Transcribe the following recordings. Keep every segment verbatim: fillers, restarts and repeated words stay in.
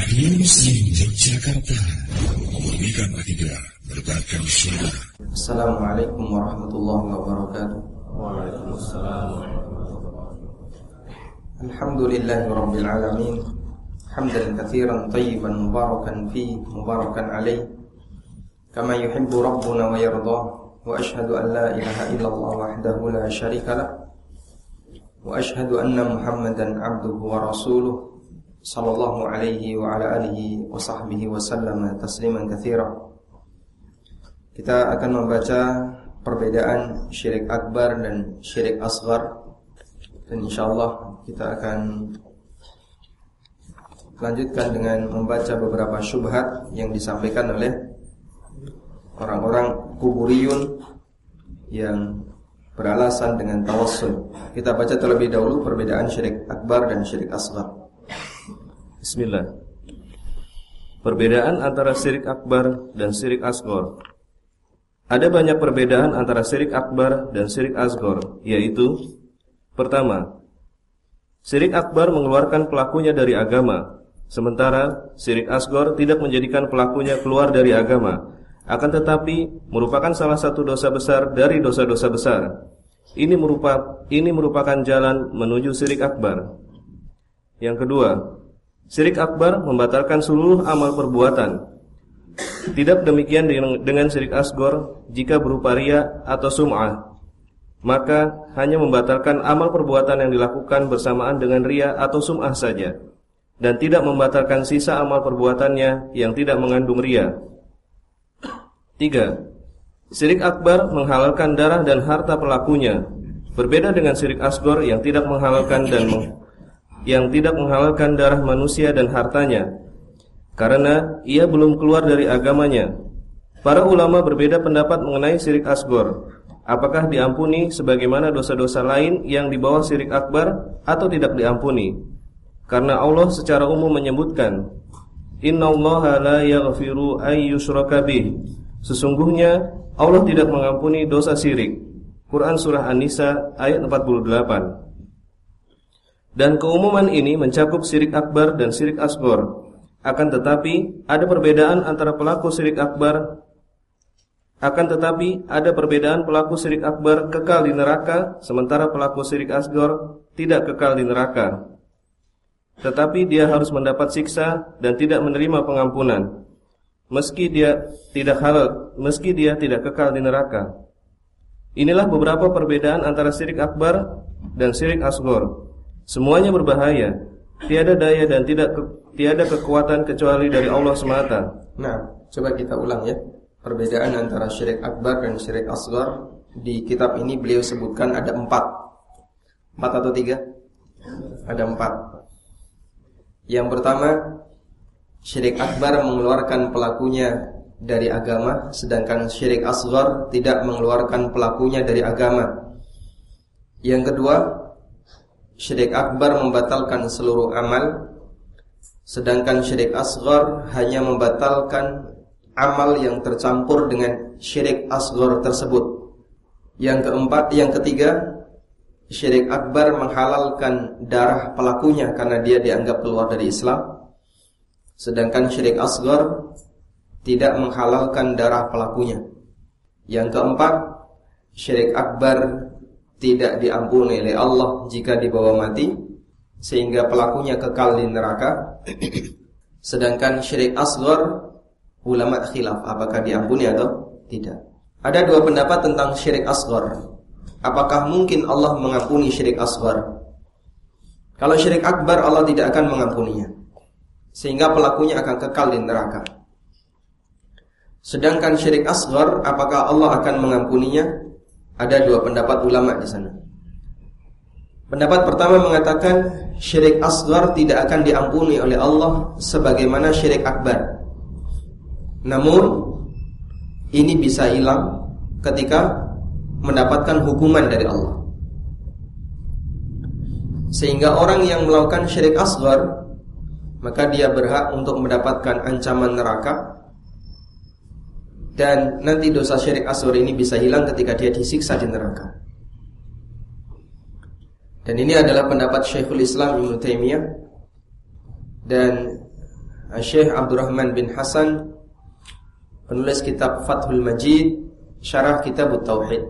Radio Muslim Yogyakarta, memurnikan akidah, berbarkan syurga. Assalamualaikum warahmatullahi wabarakatuh. Waalaikumsalam. Alhamdulillahi rabbil alamin. Hamdan katsiran tayyiban mubarakan fi mubarakan alaih. Kama yuhibbu rabbuna wa yardah. Wa ashhadu an la ilaha illallah wahdahu la syarika lah. Wa ashhadu anna Muhammadan abduhu wa rasuluh. Sallallahu alaihi wa ala alihi wa sahbihi wa sallama tasliman katsira. Kita akan membaca perbedaan syirik akbar dan syirik asghar, dan insyaallah kita akan lanjutkan dengan membaca beberapa syubhat yang disampaikan oleh orang-orang kuburiyun yang beralasan dengan tawassul. Kita baca terlebih dahulu perbedaan syirik akbar dan syirik asghar. Bismillah. Perbedaan antara syirik akbar dan syirik asghar. Ada banyak perbedaan antara syirik akbar dan syirik asghar, yaitu: pertama, syirik akbar mengeluarkan pelakunya dari agama, sementara syirik asghar tidak menjadikan pelakunya keluar dari agama, akan tetapi merupakan salah satu dosa besar dari dosa-dosa besar. Ini merupakan ini merupakan jalan menuju syirik akbar. Yang kedua, syirik akbar membatalkan seluruh amal perbuatan. Tidak demikian dengan syirik asghar. Jika berupa riya atau sum'ah, maka hanya membatalkan amal perbuatan yang dilakukan bersamaan dengan riya atau sum'ah saja, dan tidak membatalkan sisa amal perbuatannya yang tidak mengandung riya. Tiga, syirik akbar menghalalkan darah dan harta pelakunya, berbeda dengan syirik asghar yang tidak menghalalkan dan meng yang tidak menghalalkan darah manusia dan hartanya, karena ia belum keluar dari agamanya. Para ulama berbeda pendapat mengenai syirik asghar, apakah diampuni sebagaimana dosa-dosa lain yang di bawah syirik akbar atau tidak diampuni. Karena Allah secara umum menyebutkan, Innallaha la yaghfiru ay yushraka bih. Sesungguhnya Allah tidak mengampuni dosa syirik. Quran surah An-Nisa ayat empat puluh delapan. Dan keumuman ini mencakup syirik akbar dan syirik asghar. Akan tetapi ada perbedaan antara pelaku syirik akbar Akan tetapi ada perbedaan pelaku syirik akbar kekal di neraka, sementara pelaku syirik asghar tidak kekal di neraka, tetapi dia harus mendapat siksa dan tidak menerima pengampunan, meski dia tidak halal, meski dia tidak kekal di neraka. Inilah beberapa perbedaan antara syirik akbar dan syirik asghar. Semuanya berbahaya, tiada daya dan tidak ke, tiada kekuatan kecuali dari Allah semata. Nah, coba kita ulang ya. Perbedaan antara syirik akbar dan syirik asghar di kitab ini beliau sebutkan ada empat. Empat atau tiga? Ada empat. Yang pertama, syirik akbar mengeluarkan pelakunya dari agama, sedangkan syirik asghar tidak mengeluarkan pelakunya dari agama. Yang kedua, syirik akbar membatalkan seluruh amal, sedangkan syirik asghar hanya membatalkan amal yang tercampur dengan syirik asghar tersebut. Yang keempat, yang ketiga, syirik akbar menghalalkan darah pelakunya karena dia dianggap keluar dari Islam, sedangkan syirik asghar tidak menghalalkan darah pelakunya. Yang keempat, syirik akbar tidak diampuni oleh Allah jika dibawa mati, sehingga pelakunya kekal di neraka. Sedangkan syirik asghar, ulama khilaf apakah diampuni atau tidak. Ada dua pendapat tentang syirik asghar. Apakah mungkin Allah mengampuni syirik asghar? Kalau syirik akbar, Allah tidak akan mengampuninya, sehingga pelakunya akan kekal di neraka. Sedangkan syirik asghar, apakah Allah akan mengampuninya? Ada dua pendapat ulama di sana. Pendapat pertama mengatakan syirik asghar tidak akan diampuni oleh Allah sebagaimana syirik akbar. Namun ini bisa hilang ketika mendapatkan hukuman dari Allah, sehingga orang yang melakukan syirik asghar maka dia berhak untuk mendapatkan ancaman neraka, dan nanti dosa syirik asghar ini bisa hilang ketika dia disiksa di neraka. Dan ini adalah pendapat Syekhul Islam Ibnu Taimiyah, dan Syekh Abdurrahman bin Hasan, penulis kitab Fathul Majid, syarah kitab Tauhid.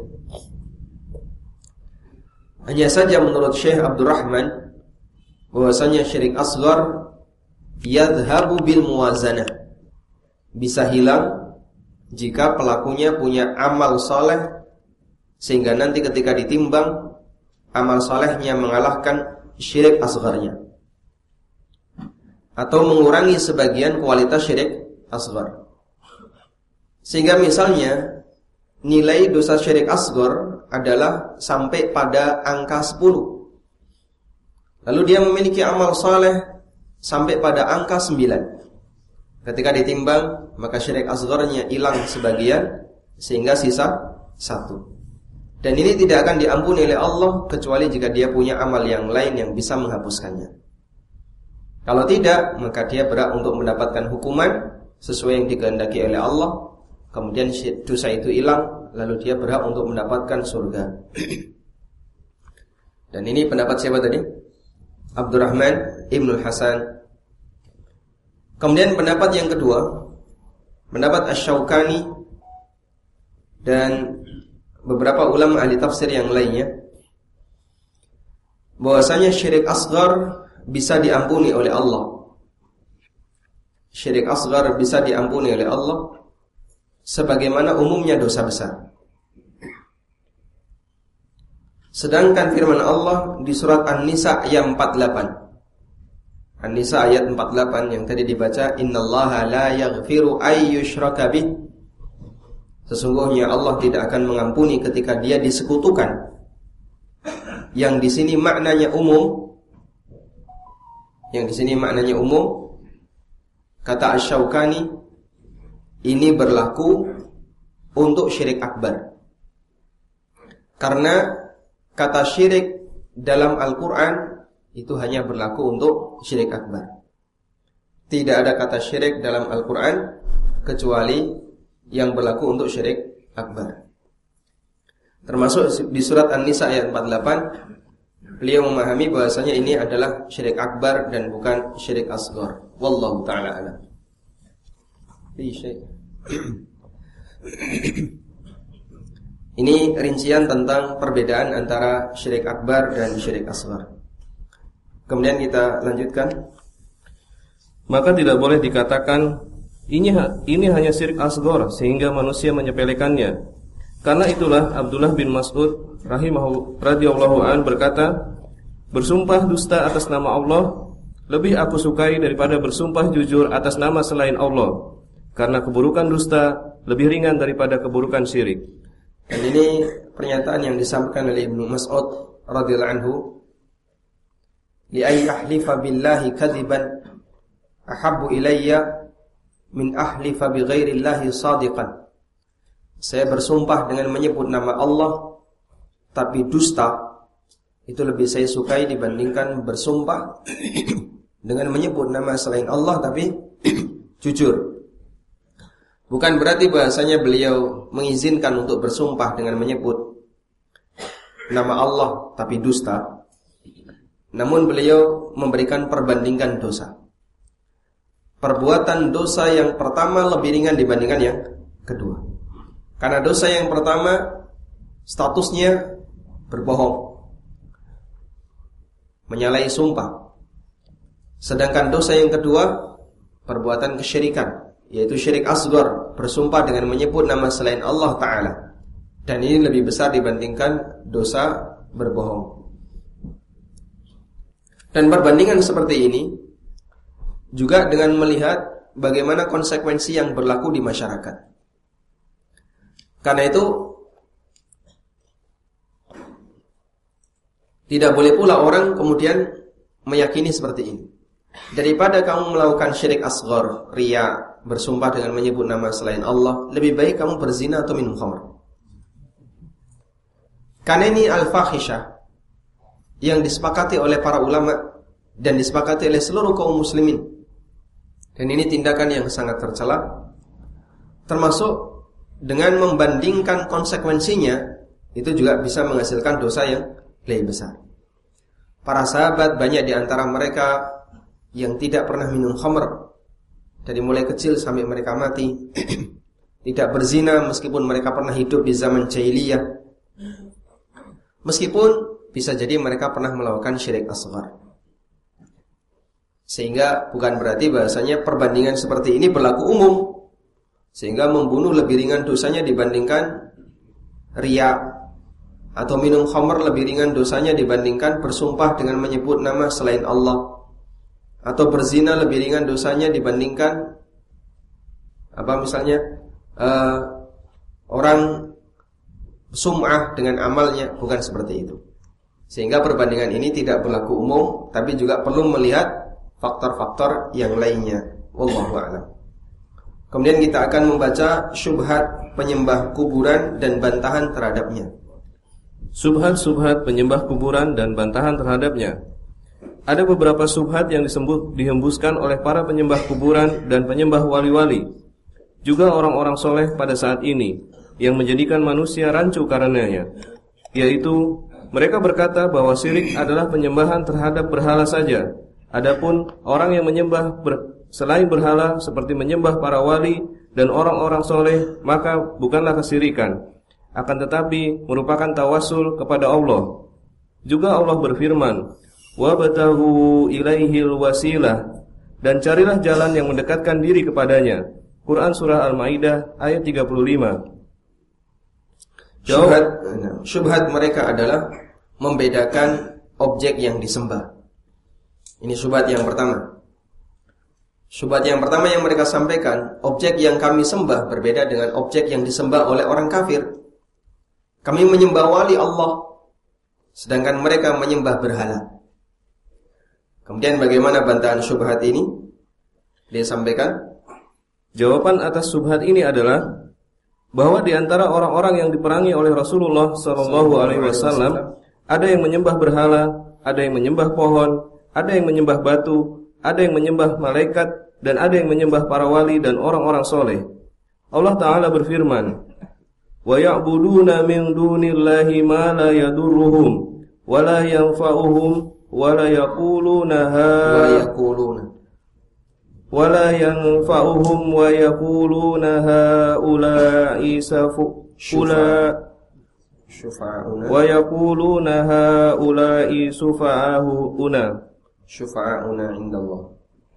Hanya saja menurut Syekh Abdurrahman bahwasanya syirik asghar yadhhabu bil muwazanah, bisa hilang jika pelakunya punya amal soleh, sehingga nanti ketika ditimbang amal solehnya mengalahkan syirik asgharnya, atau mengurangi sebagian kualitas syirik asghar. Sehingga misalnya nilai dosa syirik asghar adalah sampai pada angka sepuluh, lalu dia memiliki amal soleh sampai pada angka sembilan. Ketika ditimbang, maka syirik asgharnya hilang sebagian sehingga sisa satu. Dan ini tidak akan diampuni oleh Allah kecuali jika dia punya amal yang lain yang bisa menghapuskannya. Kalau tidak, maka dia berhak untuk mendapatkan hukuman sesuai yang dikehendaki oleh Allah. Kemudian dosa itu hilang, lalu dia berhak untuk mendapatkan surga. Dan ini pendapat siapa tadi? Abdurrahman Ibnul Hasan. Kemudian pendapat yang kedua, pendapat Asy-Syaukani dan beberapa ulama ahli tafsir yang lainnya, bahwasanya syirik asghar bisa diampuni oleh Allah. Syirik asghar bisa diampuni oleh Allah sebagaimana umumnya dosa besar. Sedangkan firman Allah di surat An-Nisa ayat empat puluh delapan, An-Nisa ayat empat puluh delapan yang tadi dibaca, innallaha la yaghfiru ay yushraka bih, sesungguhnya Allah tidak akan mengampuni ketika dia disekutukan. Yang di sini maknanya umum. Yang di sini maknanya umum. Kata Asy-Syaukani, ini berlaku untuk syirik akbar. Karena kata syirik dalam Al-Quran itu hanya berlaku untuk syirik akbar. Tidak ada kata syirik dalam Al-Quran kecuali yang berlaku untuk syirik akbar. Termasuk di surat An-Nisa ayat empat puluh delapan, beliau memahami bahwasanya ini adalah syirik akbar dan bukan syirik asghar. Wallahu ta'ala a'lam. Ini rincian tentang perbedaan antara syirik akbar dan syirik asghar. Kemudian kita lanjutkan. Maka tidak boleh dikatakan ini ini hanya syirik asghar sehingga manusia menyepelekannya. Karena itulah Abdullah bin Mas'ud rahimahu radhiyallahu an berkata, bersumpah dusta atas nama Allah lebih aku sukai daripada bersumpah jujur atas nama selain Allah, karena keburukan dusta lebih ringan daripada keburukan syirik. Dan ini pernyataan yang disampaikan oleh Ibnu Mas'ud radhiyallahu anhu, li ay ahlifa billahi kadziban ahabbu ilayya min ahlifa bi ghairillahi shadiqan. Saya bersumpah dengan menyebut nama Allah tapi dusta, itu lebih saya sukai dibandingkan bersumpah dengan menyebut nama selain Allah tapi jujur. Bukan berarti bahasanya beliau mengizinkan untuk bersumpah dengan menyebut nama Allah tapi dusta. Namun beliau memberikan perbandingan dosa. Perbuatan dosa yang pertama lebih ringan dibandingkan yang kedua. Karena dosa yang pertama statusnya berbohong, menyalahi sumpah. Sedangkan dosa yang kedua perbuatan kesyirikan, yaitu syirik asghar, bersumpah dengan menyebut nama selain Allah Ta'ala. Dan ini lebih besar dibandingkan dosa berbohong. Dan perbandingan seperti ini juga dengan melihat bagaimana konsekuensi yang berlaku di masyarakat. Karena itu tidak boleh pula orang kemudian meyakini seperti ini. Daripada kamu melakukan syirik asghar, riya, bersumpah dengan menyebut nama selain Allah, lebih baik kamu berzina atau minum khamr. Karena ini al-fahisyah yang disepakati oleh para ulama dan disepakati oleh seluruh kaum muslimin. Dan ini tindakan yang sangat tercela, termasuk dengan membandingkan konsekuensinya, itu juga bisa menghasilkan dosa yang lebih besar. Para sahabat banyak di antara mereka yang tidak pernah minum khamr, dari mulai kecil sampai mereka mati. Tidak berzina meskipun mereka pernah hidup di zaman jahiliyah. Meskipun bisa jadi mereka pernah melakukan syirik asghar. Sehingga bukan berarti bahasanya perbandingan seperti ini berlaku umum, sehingga membunuh lebih ringan dosanya dibandingkan riya, atau minum khamr lebih ringan dosanya dibandingkan bersumpah dengan menyebut nama selain Allah, atau berzina lebih ringan dosanya dibandingkan apa misalnya uh, orang sum'ah dengan amalnya. Bukan seperti itu. Sehingga perbandingan ini tidak berlaku umum, tapi juga perlu melihat faktor-faktor yang lainnya. Wallahu a'lam. Kemudian kita akan membaca syubhat penyembah kuburan dan bantahan terhadapnya. Subhat-subhat penyembah kuburan dan bantahan terhadapnya. Ada beberapa subhat yang disebut dihembuskan oleh para penyembah kuburan dan penyembah wali-wali, juga orang-orang soleh pada saat ini, yang menjadikan manusia rancu karenanya. Yaitu, mereka berkata bahwa syirik adalah penyembahan terhadap berhala saja. Adapun orang yang menyembah ber, selain berhala seperti menyembah para wali dan orang-orang soleh, maka bukanlah kesyirikan, akan tetapi merupakan tawasul kepada Allah. Juga Allah berfirman, wabtahu ilaihil wasilah, dan carilah jalan yang mendekatkan diri kepadanya. Quran Surah Al-Ma'idah ayat tiga puluh lima. Syubhat, syubhat mereka adalah membedakan objek yang disembah. Ini syubhat yang pertama. Syubhat yang pertama yang mereka sampaikan, objek yang kami sembah berbeda dengan objek yang disembah oleh orang kafir. Kami menyembah wali Allah, sedangkan mereka menyembah berhala. Kemudian bagaimana bantahan syubhat ini? Dia sampaikan, jawaban atas syubhat ini adalah bahwa di antara orang-orang yang diperangi oleh Rasulullah sallallahu alaihi wasallam ada yang menyembah berhala, ada yang menyembah pohon, ada yang menyembah batu, ada yang menyembah malaikat, dan ada yang menyembah para wali dan orang-orang soleh. Allah Ta'ala berfirman, wa ya'buduna min dunillahi ma la yadurruhum wa la yanfa'uhum wa la yaquluna ha wa yaquluna wa la yanfa'uhum wa yaquluna haula'i safula syufa'una wa yaquluna haula'i sufa'ahuna syufa'una indallah.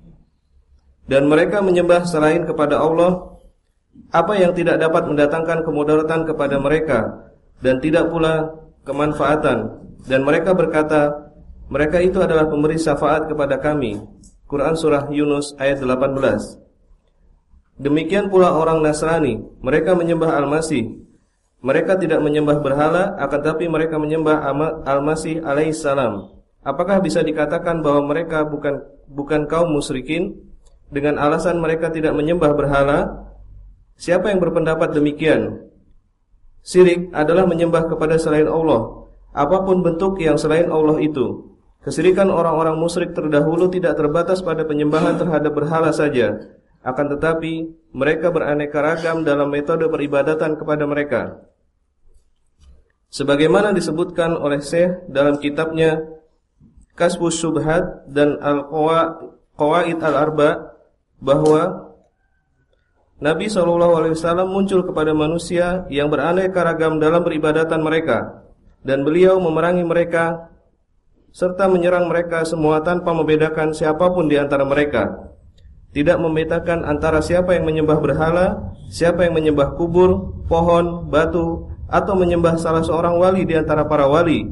Dan mereka menyembah selain kepada Allah apa yang tidak dapat mendatangkan kemudaratan kepada mereka dan tidak pula kemanfaatan, dan mereka berkata mereka itu adalah pemberi syafaat kepada kami. Quran Surah Yunus ayat delapan belas. Demikian pula orang Nasrani, mereka menyembah Al-Masih. Mereka tidak menyembah berhala, akan tapi mereka menyembah Al-Masih alaihissalam. Apakah bisa dikatakan bahwa mereka bukan bukan kaum musyrikin dengan alasan mereka tidak menyembah berhala? Siapa yang berpendapat demikian? Syirik adalah menyembah kepada selain Allah, apapun bentuk yang selain Allah itu. Kesyirikan orang-orang musyrik terdahulu tidak terbatas pada penyembahan terhadap berhala saja, akan tetapi mereka beraneka ragam dalam metode peribadatan kepada mereka. Sebagaimana disebutkan oleh Syekh dalam kitabnya Kasfus Syubhat dan Al-Qawaid Al-Arba, bahwa Nabi shallallahu alaihi wasallam muncul kepada manusia yang beraneka ragam dalam peribadatan mereka, dan beliau memerangi mereka serta menyerang mereka semua tanpa membedakan siapapun di antara mereka. Tidak membedakan antara siapa yang menyembah berhala, siapa yang menyembah kubur, pohon, batu, atau menyembah salah seorang wali di antara para wali.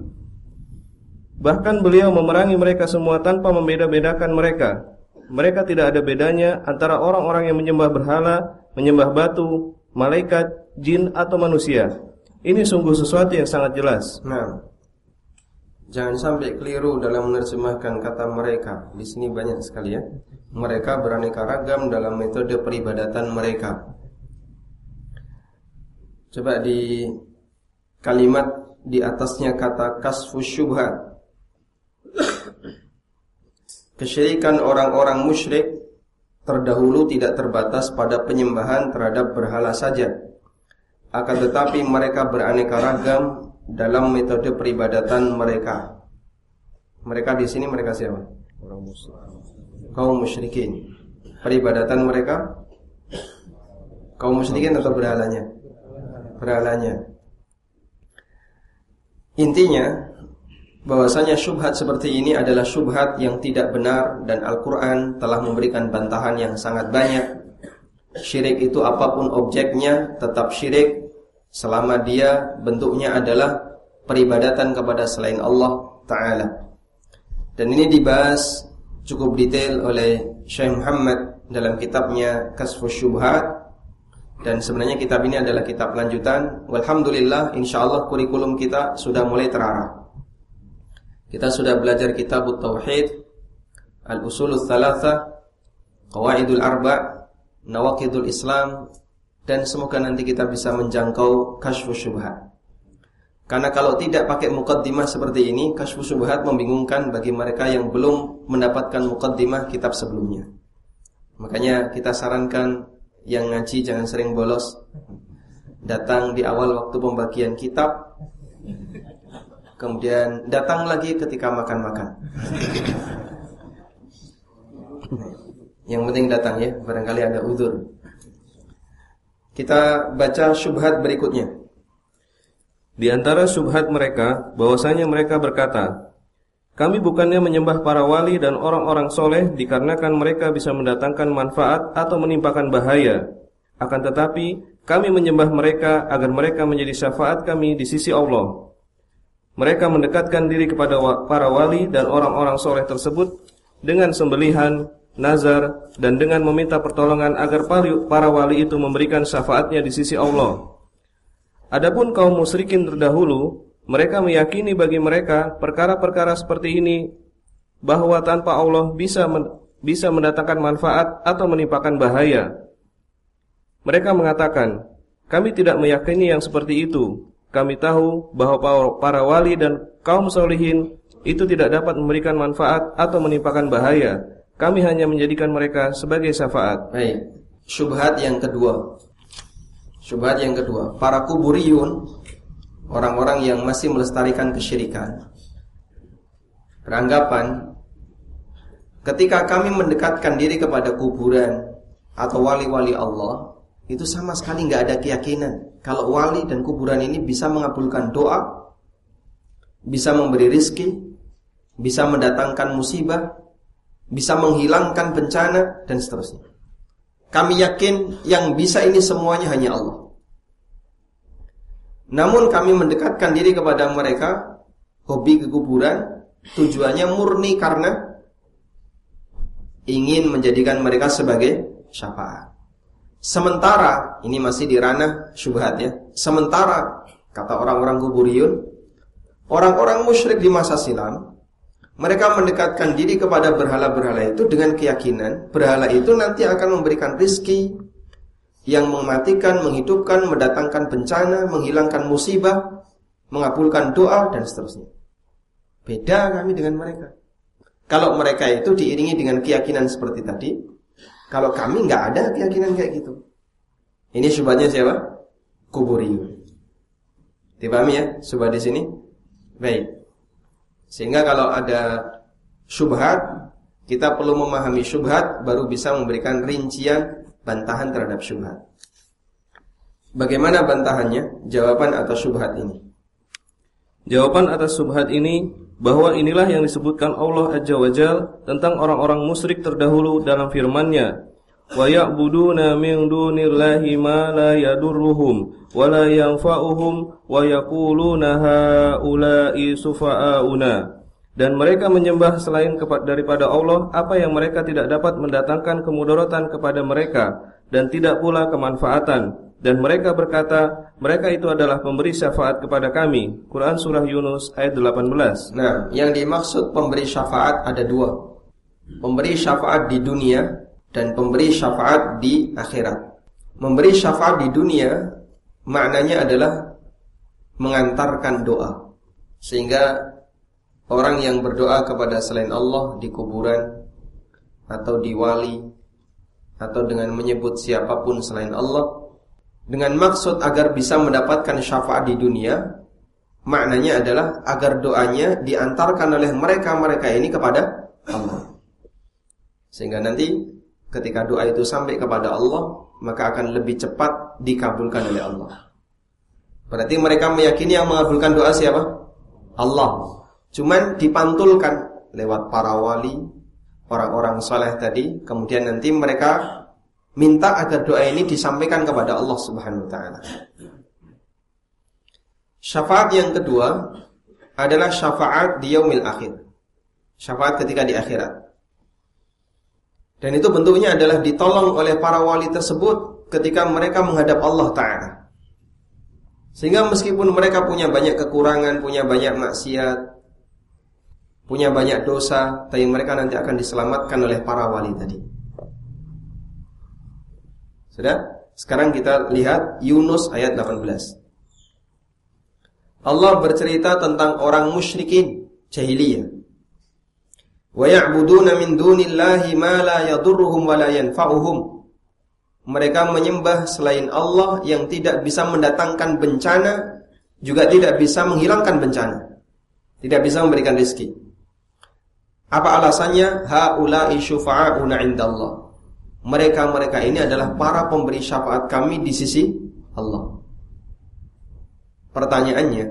Bahkan beliau memerangi mereka semua tanpa membeda-bedakan mereka. Mereka tidak ada bedanya antara orang-orang yang menyembah berhala, menyembah batu, malaikat, jin, atau manusia. Ini sungguh sesuatu yang sangat jelas. Nah, jangan sampai keliru dalam menerjemahkan kata mereka. Di sini banyak sekali ya. Mereka beraneka ragam dalam metode peribadatan mereka. Coba di kalimat di atasnya kata kasfus syubhat. Kesyirikan orang-orang musyrik terdahulu tidak terbatas pada penyembahan terhadap berhala saja, akan tetapi mereka beraneka ragam dalam metode peribadatan mereka. Mereka di sini mereka siapa? Orang musyrik. Kaum musyrikin. peribadatan mereka kaum musyrikin atau berhalanya? Berhalanya. Intinya bahwasanya syubhat seperti ini adalah syubhat yang tidak benar, dan Al-Quran telah memberikan bantahan yang sangat banyak. Syirik itu apapun objeknya tetap syirik selama dia bentuknya adalah peribadatan kepada selain Allah Ta'ala. Dan ini dibahas cukup detail oleh Syekh Muhammad dalam kitabnya Kashfus Syubhat. Dan sebenarnya kitab ini adalah kitab lanjutan. Walhamdulillah, insyaallah kurikulum kita sudah mulai terarah. Kita sudah belajar kitab Tauhid, Al-Usulul Thalatha, Qawaidul Arba', Nawaqidul Islam, dan semoga nanti kita bisa menjangkau Kashfus Syubhat. Karena kalau tidak pakai muqaddimah seperti ini, Kashfus Syubhat membingungkan bagi mereka yang belum mendapatkan muqaddimah kitab sebelumnya. Makanya kita sarankan yang ngaji jangan sering bolos, datang di awal waktu pembagian kitab, kemudian datang lagi ketika makan-makan. Yang penting datang ya, barangkali ada uzur. Kita baca syubhat berikutnya. Di antara syubhat mereka, bahwasanya mereka berkata, kami bukannya menyembah para wali dan orang-orang soleh dikarenakan mereka bisa mendatangkan manfaat atau menimpakan bahaya. Akan tetapi, kami menyembah mereka agar mereka menjadi syafaat kami di sisi Allah. Mereka mendekatkan diri kepada para wali dan orang-orang soleh tersebut dengan sembelihan, nazar, dan dengan meminta pertolongan agar para wali itu memberikan syafaatnya di sisi Allah. Adapun kaum musyrikin terdahulu, mereka meyakini bagi mereka perkara-perkara seperti ini, bahwa tanpa Allah bisa men- bisa mendatangkan manfaat atau menimpakan bahaya. Mereka mengatakan, kami tidak meyakini yang seperti itu. Kami tahu bahwa para wali dan kaum solihin itu tidak dapat memberikan manfaat atau menimpakan bahaya. Kami hanya menjadikan mereka sebagai syafaat. Baik, syubhat yang kedua. Syubhat yang kedua, para kuburiyun, orang-orang yang masih melestarikan kesyirikan, beranggapan ketika kami mendekatkan diri kepada kuburan atau wali-wali Allah, itu sama sekali nggak ada keyakinan kalau wali dan kuburan ini bisa mengabulkan doa, bisa memberi rizki, bisa mendatangkan musibah, bisa menghilangkan bencana, dan seterusnya. Kami yakin yang bisa ini semuanya hanya Allah. Namun kami mendekatkan diri kepada mereka, hobi ke kuburan, tujuannya murni karena ingin menjadikan mereka sebagai syafaat. Sementara, ini masih di ranah syubhat ya. Sementara, kata orang-orang kuburiyun, orang-orang musyrik di masa silam, mereka mendekatkan diri kepada berhala-berhala itu dengan keyakinan berhala itu nanti akan memberikan rizki yang mematikan, menghidupkan, mendatangkan bencana, menghilangkan musibah, mengabulkan doa, dan seterusnya. Beda kami dengan mereka. Kalau mereka itu diiringi dengan keyakinan seperti tadi, kalau kami nggak ada keyakinan kayak gitu. Ini syubhatnya siapa? Kuburiyun. Dipahami ya syubhat di sini? Baik. Sehingga kalau ada syubhat, kita perlu memahami syubhat baru bisa memberikan rincian bantahan terhadap syubhat. Bagaimana bantahannya? Jawaban atas syubhat ini. Jawaban atas syubhat ini bahwa inilah yang disebutkan Allah Azza wa Jalla tentang orang-orang musyrik terdahulu dalam firman-Nya, wa ya'buduna min dunillahi ma la yadurruhum wa la yanfa'uhum wa yaquluna haula'i sufa'auna. Dan mereka menyembah selain daripada Allah apa yang mereka tidak dapat mendatangkan kemudaratan kepada mereka dan tidak pula kemanfaatan. Dan mereka berkata, mereka itu adalah pemberi syafaat kepada kami. Quran Surah Yunus ayat delapan belas. Nah, yang dimaksud pemberi syafaat ada dua. Pemberi syafaat di dunia dan pemberi syafaat di akhirat. Memberi syafaat di dunia maknanya adalah mengantarkan doa. Sehingga orang yang berdoa kepada selain Allah di kuburan atau di wali atau dengan menyebut siapapun selain Allah dengan maksud agar bisa mendapatkan syafaat di dunia, maknanya adalah agar doanya diantarkan oleh mereka-mereka ini kepada Allah. Sehingga nanti ketika doa itu sampai kepada Allah, maka akan lebih cepat dikabulkan oleh Allah. Berarti mereka meyakini yang mengabulkan doa siapa? Allah. Cuman dipantulkan lewat para wali, orang-orang saleh tadi. Kemudian nanti mereka minta agar doa ini disampaikan kepada Allah Subhanahu wa ta'ala. Syafaat yang kedua adalah syafaat di yaumil akhir. Syafaat ketika di akhirat. Dan itu bentuknya adalah ditolong oleh para wali tersebut ketika mereka menghadap Allah Ta'ala. Sehingga meskipun mereka punya banyak kekurangan, punya banyak maksiat, punya banyak dosa, tapi mereka nanti akan diselamatkan oleh para wali tadi. Sudah? Sekarang kita lihat Yunus ayat delapan belas. Allah bercerita tentang orang musyrikin jahiliyah. Wa ya'buduna min dunillahi ma la yadurruhum wa la yanfa'uhum. Mereka menyembah selain Allah yang tidak bisa mendatangkan bencana, juga tidak bisa menghilangkan bencana, tidak bisa memberikan rezeki. Apa alasannya? Haula'i syufa'auna 'indallah. Mereka-mereka ini adalah para pemberi syafaat kami di sisi Allah. Pertanyaannya,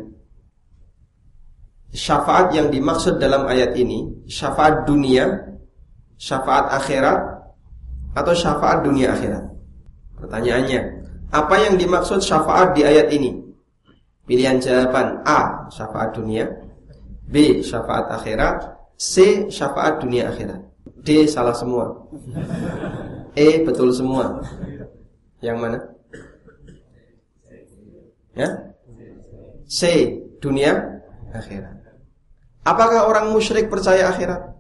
syafaat yang dimaksud dalam ayat ini, syafaat dunia, syafaat akhirat, atau syafaat dunia akhirat? Pertanyaannya, apa yang dimaksud syafaat di ayat ini? Pilihan jawaban: A, syafaat dunia, B, syafaat akhirat, C, syafaat dunia akhirat. D, salah semua. E, betul semua. Yang mana? Ya? C, dunia akhirat. Apakah orang musyrik percaya akhirat?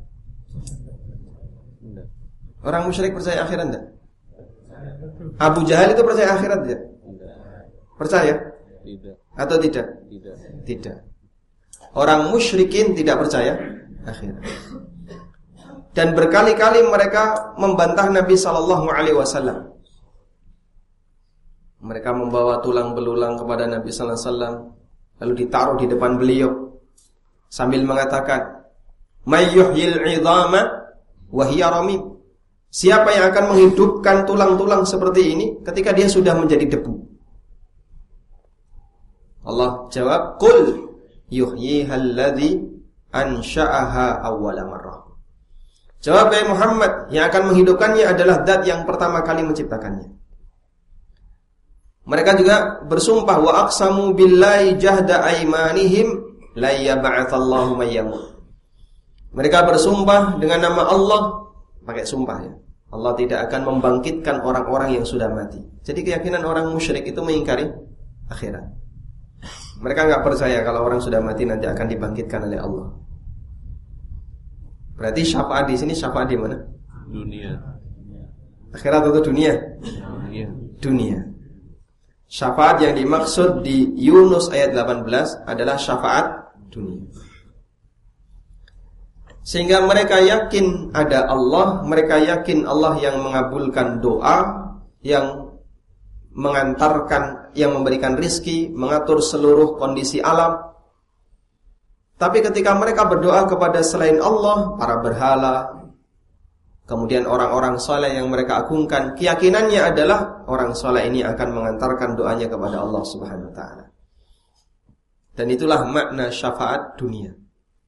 Orang musyrik percaya akhirat enggak? Abu Jahal itu percaya akhirat enggak? Percaya? Tidak. Atau tidak? Tidak. Tidak. Orang musyrikin tidak percaya akhirat. Dan berkali-kali mereka membantah Nabi sallallahu alaihi wasallam. Mereka membawa tulang belulang kepada Nabi sallallahu alaihi wasallam, lalu ditaruh di depan beliau sambil mengatakan, "May yuhyil 'idhama wa hiya ramim." Siapa yang akan menghidupkan tulang-tulang seperti ini ketika dia sudah menjadi debu? Allah jawab, "Qul yuhyihal ladzi ansha'aha awwala marrah." Jawab ya Muhammad, yang akan menghidupkannya adalah zat yang pertama kali menciptakannya. Mereka juga bersumpah, wa aqsamu billahi jahda aymanihim la yab'atsallahu may yamut. Mereka bersumpah dengan nama Allah, pakai sumpah ya. Allah tidak akan membangkitkan orang-orang yang sudah mati. Jadi keyakinan orang musyrik itu mengingkari akhirat. Mereka enggak percaya kalau orang sudah mati nanti akan dibangkitkan oleh Allah. Berarti syafaat di sini syafaat di mana? Dunia. Akhirat atau dunia? Dunia. Dunia. Syafaat yang dimaksud di Yunus ayat delapan belas adalah syafaat dunia. Sehingga mereka yakin ada Allah, mereka yakin Allah yang mengabulkan doa, yang mengantarkan, yang memberikan rizki, mengatur seluruh kondisi alam. Tapi ketika mereka berdoa kepada selain Allah, para berhala, kemudian orang-orang soleh yang mereka agungkan, keyakinannya adalah orang soleh ini akan mengantarkan doanya kepada Allah Subhanahu wa ta'ala. Dan itulah makna syafaat dunia.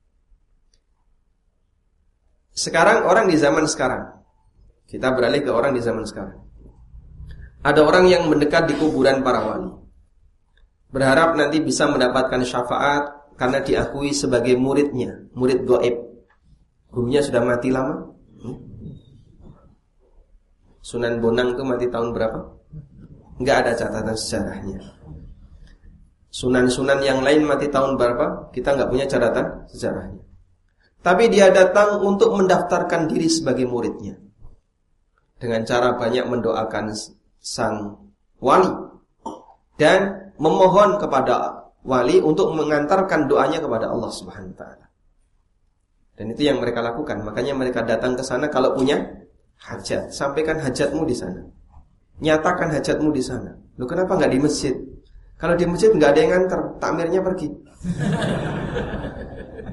Sekarang orang di zaman sekarang, kita beralih ke orang di zaman sekarang. Ada orang yang mendekat di kuburan para wali, berharap nanti bisa mendapatkan syafaat karena diakui sebagai muridnya, murid gaib. Gurunya sudah mati lama. hmm? Sunan Bonang itu mati tahun berapa? Enggak ada catatan sejarahnya. Sunan-sunan yang lain mati tahun berapa? Kita enggak punya catatan sejarahnya. Tapi dia datang untuk mendaftarkan diri sebagai muridnya, dengan cara banyak mendoakan sang wali dan memohon kepada wali untuk mengantarkan doanya kepada Allah Subhanahu wa taala. Dan itu yang mereka lakukan. Makanya mereka datang ke sana kalau punya hajat, sampaikan hajatmu di sana. Nyatakan hajatmu di sana. Loh, kenapa enggak di masjid? Kalau di masjid enggak ada yang nganter, takmirnya pergi.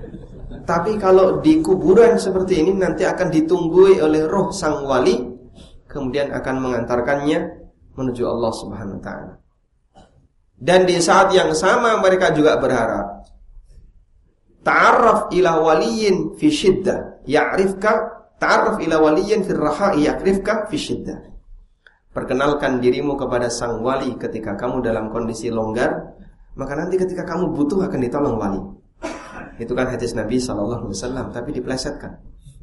Tapi kalau di kuburan seperti ini nanti akan ditunggui oleh roh sang wali kemudian akan mengantarkannya menuju Allah Subhanahu wa taala. Dan di saat yang sama mereka juga berharap, ta'arraf ila waliyin fi syiddah ya'rifka, ta'arraf ila waliyin fi raha'i ya'rifka fi syiddah. Perkenalkan dirimu kepada sang wali ketika kamu dalam kondisi longgar, maka nanti ketika kamu butuh akan ditolong wali. Itu kan hadis Nabi sallallahu alaihi wasallam, tapi diplesetkan.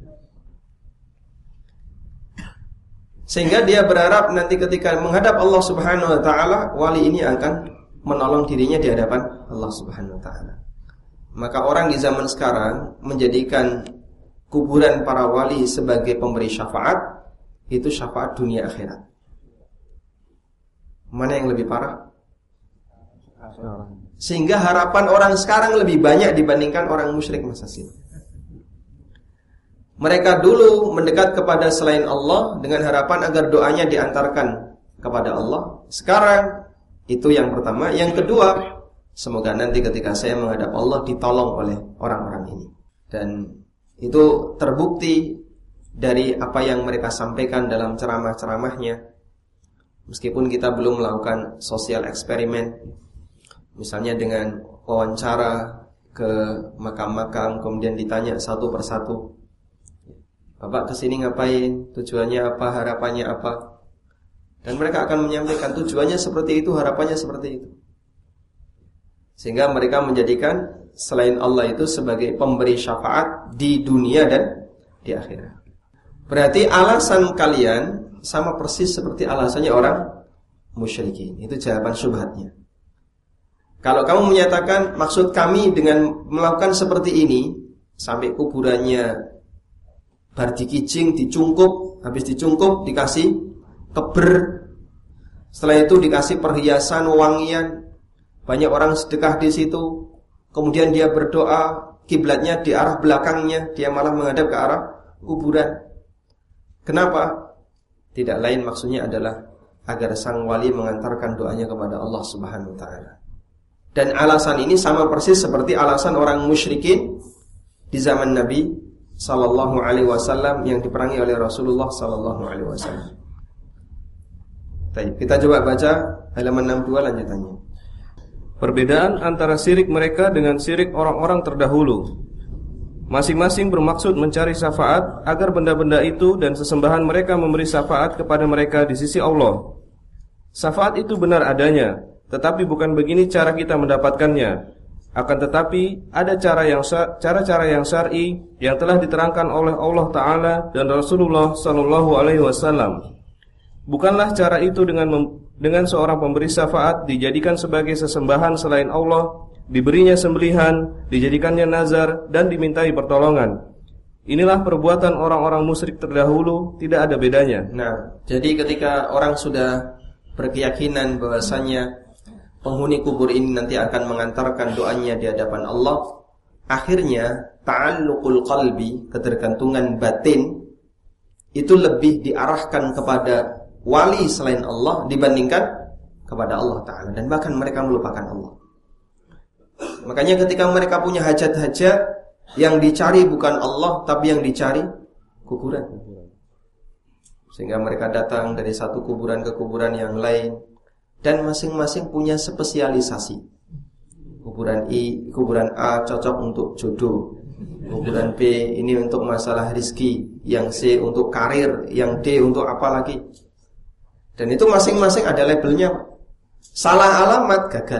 Sehingga dia berharap nanti ketika menghadap Allah Subhanahu wa taala, wali ini akan menolong dirinya di hadapan Allah Subhanahu wa taala. Maka orang di zaman sekarang menjadikan kuburan para wali sebagai pemberi syafaat, itu syafaat dunia akhirat. Mana yang lebih parah? Sehingga harapan orang sekarang lebih banyak dibandingkan orang musyrik masa silam. Mereka dulu mendekat kepada selain Allah dengan harapan agar doanya diantarkan kepada Allah. Sekarang itu yang pertama. Yang kedua, semoga nanti ketika saya menghadap Allah ditolong oleh orang-orang ini. Dan itu terbukti dari apa yang mereka sampaikan dalam ceramah-ceramahnya. Meskipun kita belum melakukan sosial eksperimen, misalnya dengan wawancara ke makam-makam, kemudian ditanya satu persatu, Bapak kesini ngapain? Tujuannya apa? Harapannya apa? Dan mereka akan menyampaikan tujuannya seperti itu, harapannya seperti itu. Sehingga mereka menjadikan selain Allah itu sebagai pemberi syafaat di dunia dan di akhirat. Berarti alasan kalian sama persis seperti alasannya orang musyrikin. Itu jawaban syubhatnya. Kalau kamu menyatakan maksud kami dengan melakukan seperti ini, sampai kuburannya bar dikijing, dicungkup, habis dicungkup dikasih keber, setelah itu dikasih perhiasan, wangian, banyak orang sedekah di situ, kemudian dia berdoa, kiblatnya di arah belakangnya, dia malah menghadap ke arah kuburan. Kenapa? Tidak lain maksudnya adalah agar sang wali mengantarkan doanya kepada Allah Subhanahu wa taala. Dan alasan ini sama persis seperti alasan orang musyrikin di zaman Nabi sallallahu alaihi wasallam yang diperangi oleh Rasulullah sallallahu alaihi wasallam. Baik, kita coba baca halaman enam puluh dua lanjutannya. Perbedaan antara syirik mereka dengan syirik orang-orang terdahulu. Masing-masing bermaksud mencari syafaat agar benda-benda itu dan sesembahan mereka memberi syafaat kepada mereka di sisi Allah. Syafaat itu benar adanya, tetapi bukan begini cara kita mendapatkannya. Akan tetapi ada cara yang cara-cara yang syar'i yang telah diterangkan oleh Allah Ta'ala dan Rasulullah Sallallahu Alaihi Wasallam. Bukanlah cara itu dengan mem- dengan seorang pemberi syafaat dijadikan sebagai sesembahan selain Allah, diberinya sembelihan, dijadikannya nazar dan dimintai pertolongan. Inilah perbuatan orang-orang musyrik terdahulu, tidak ada bedanya. Nah, jadi ketika orang sudah berkeyakinan bahwasanya penghuni kubur ini nanti akan mengantarkan doanya di hadapan Allah, akhirnya ta'alluqul qalbi, ketergantungan batin, itu lebih diarahkan kepada wali selain Allah dibandingkan kepada Allah Ta'ala. Dan bahkan mereka melupakan Allah. Makanya ketika mereka punya hajat-hajat, yang dicari bukan Allah, tapi yang dicari kuburan. Sehingga mereka datang dari satu kuburan ke kuburan yang lain, dan masing-masing punya spesialisasi. Kuburan I, kuburan A cocok untuk jodoh, kuburan B ini untuk masalah rizki, yang C untuk karir, yang D untuk apa lagi. Dan itu masing-masing ada labelnya. Salah alamat, gagal.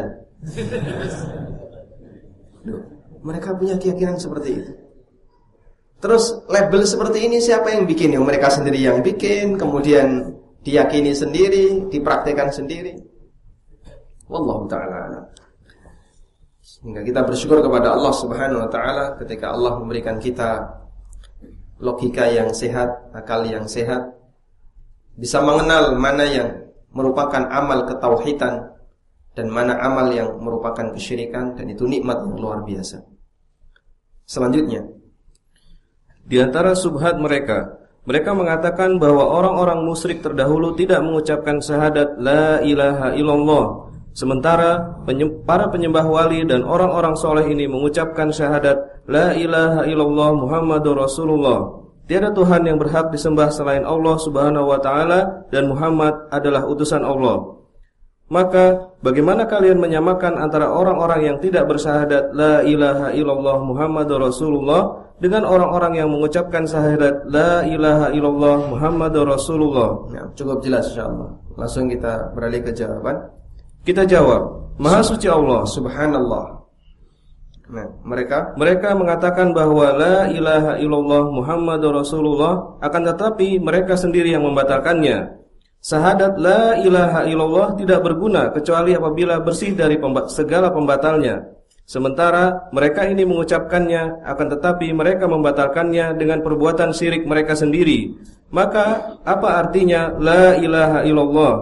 Loh, mereka punya keyakinan seperti itu. Terus label seperti ini siapa yang bikin? Yang mereka sendiri yang bikin, kemudian diyakini sendiri, dipraktikkan sendiri. Wallahu ta'ala a'lam. Sehingga kita bersyukur kepada Allah Subhanahu wa ta'ala ketika Allah memberikan kita logika yang sehat, akal yang sehat, bisa mengenal mana yang merupakan amal ketauhidan dan mana amal yang merupakan kesyirikan, dan itu nikmat yang luar biasa. Selanjutnya, di antara subhat mereka, mereka mengatakan bahwa orang-orang musyrik terdahulu tidak mengucapkan syahadat la ilaha illallah, sementara para penyembah wali dan orang-orang soleh ini mengucapkan syahadat la ilaha illallah Muhammadur Rasulullah. tiada Tuhan yang berhak disembah selain Allah Subhanahu wa taala dan Muhammad adalah utusan Allah. Maka bagaimana kalian menyamakan antara orang-orang yang tidak bersyahadat la ilaha illallah Muhammadur Rasulullah dengan orang-orang yang mengucapkan syahadat la ilaha illallah Muhammadur Rasulullah? Nah, cukup jelas insyaallah. Langsung kita beralih ke jawaban. Kita jawab, Maha suci Allah, subhanallah. Nah, mereka mereka mengatakan bahwa la ilaha illallah Muhammadur Rasulullah, akan tetapi mereka sendiri yang membatalkannya. Syahadat la ilaha illallah tidak berguna kecuali apabila bersih dari pemba- segala pembatalnya. Sementara mereka ini mengucapkannya, akan tetapi mereka membatalkannya dengan perbuatan syirik mereka sendiri. Maka apa artinya la ilaha illallah?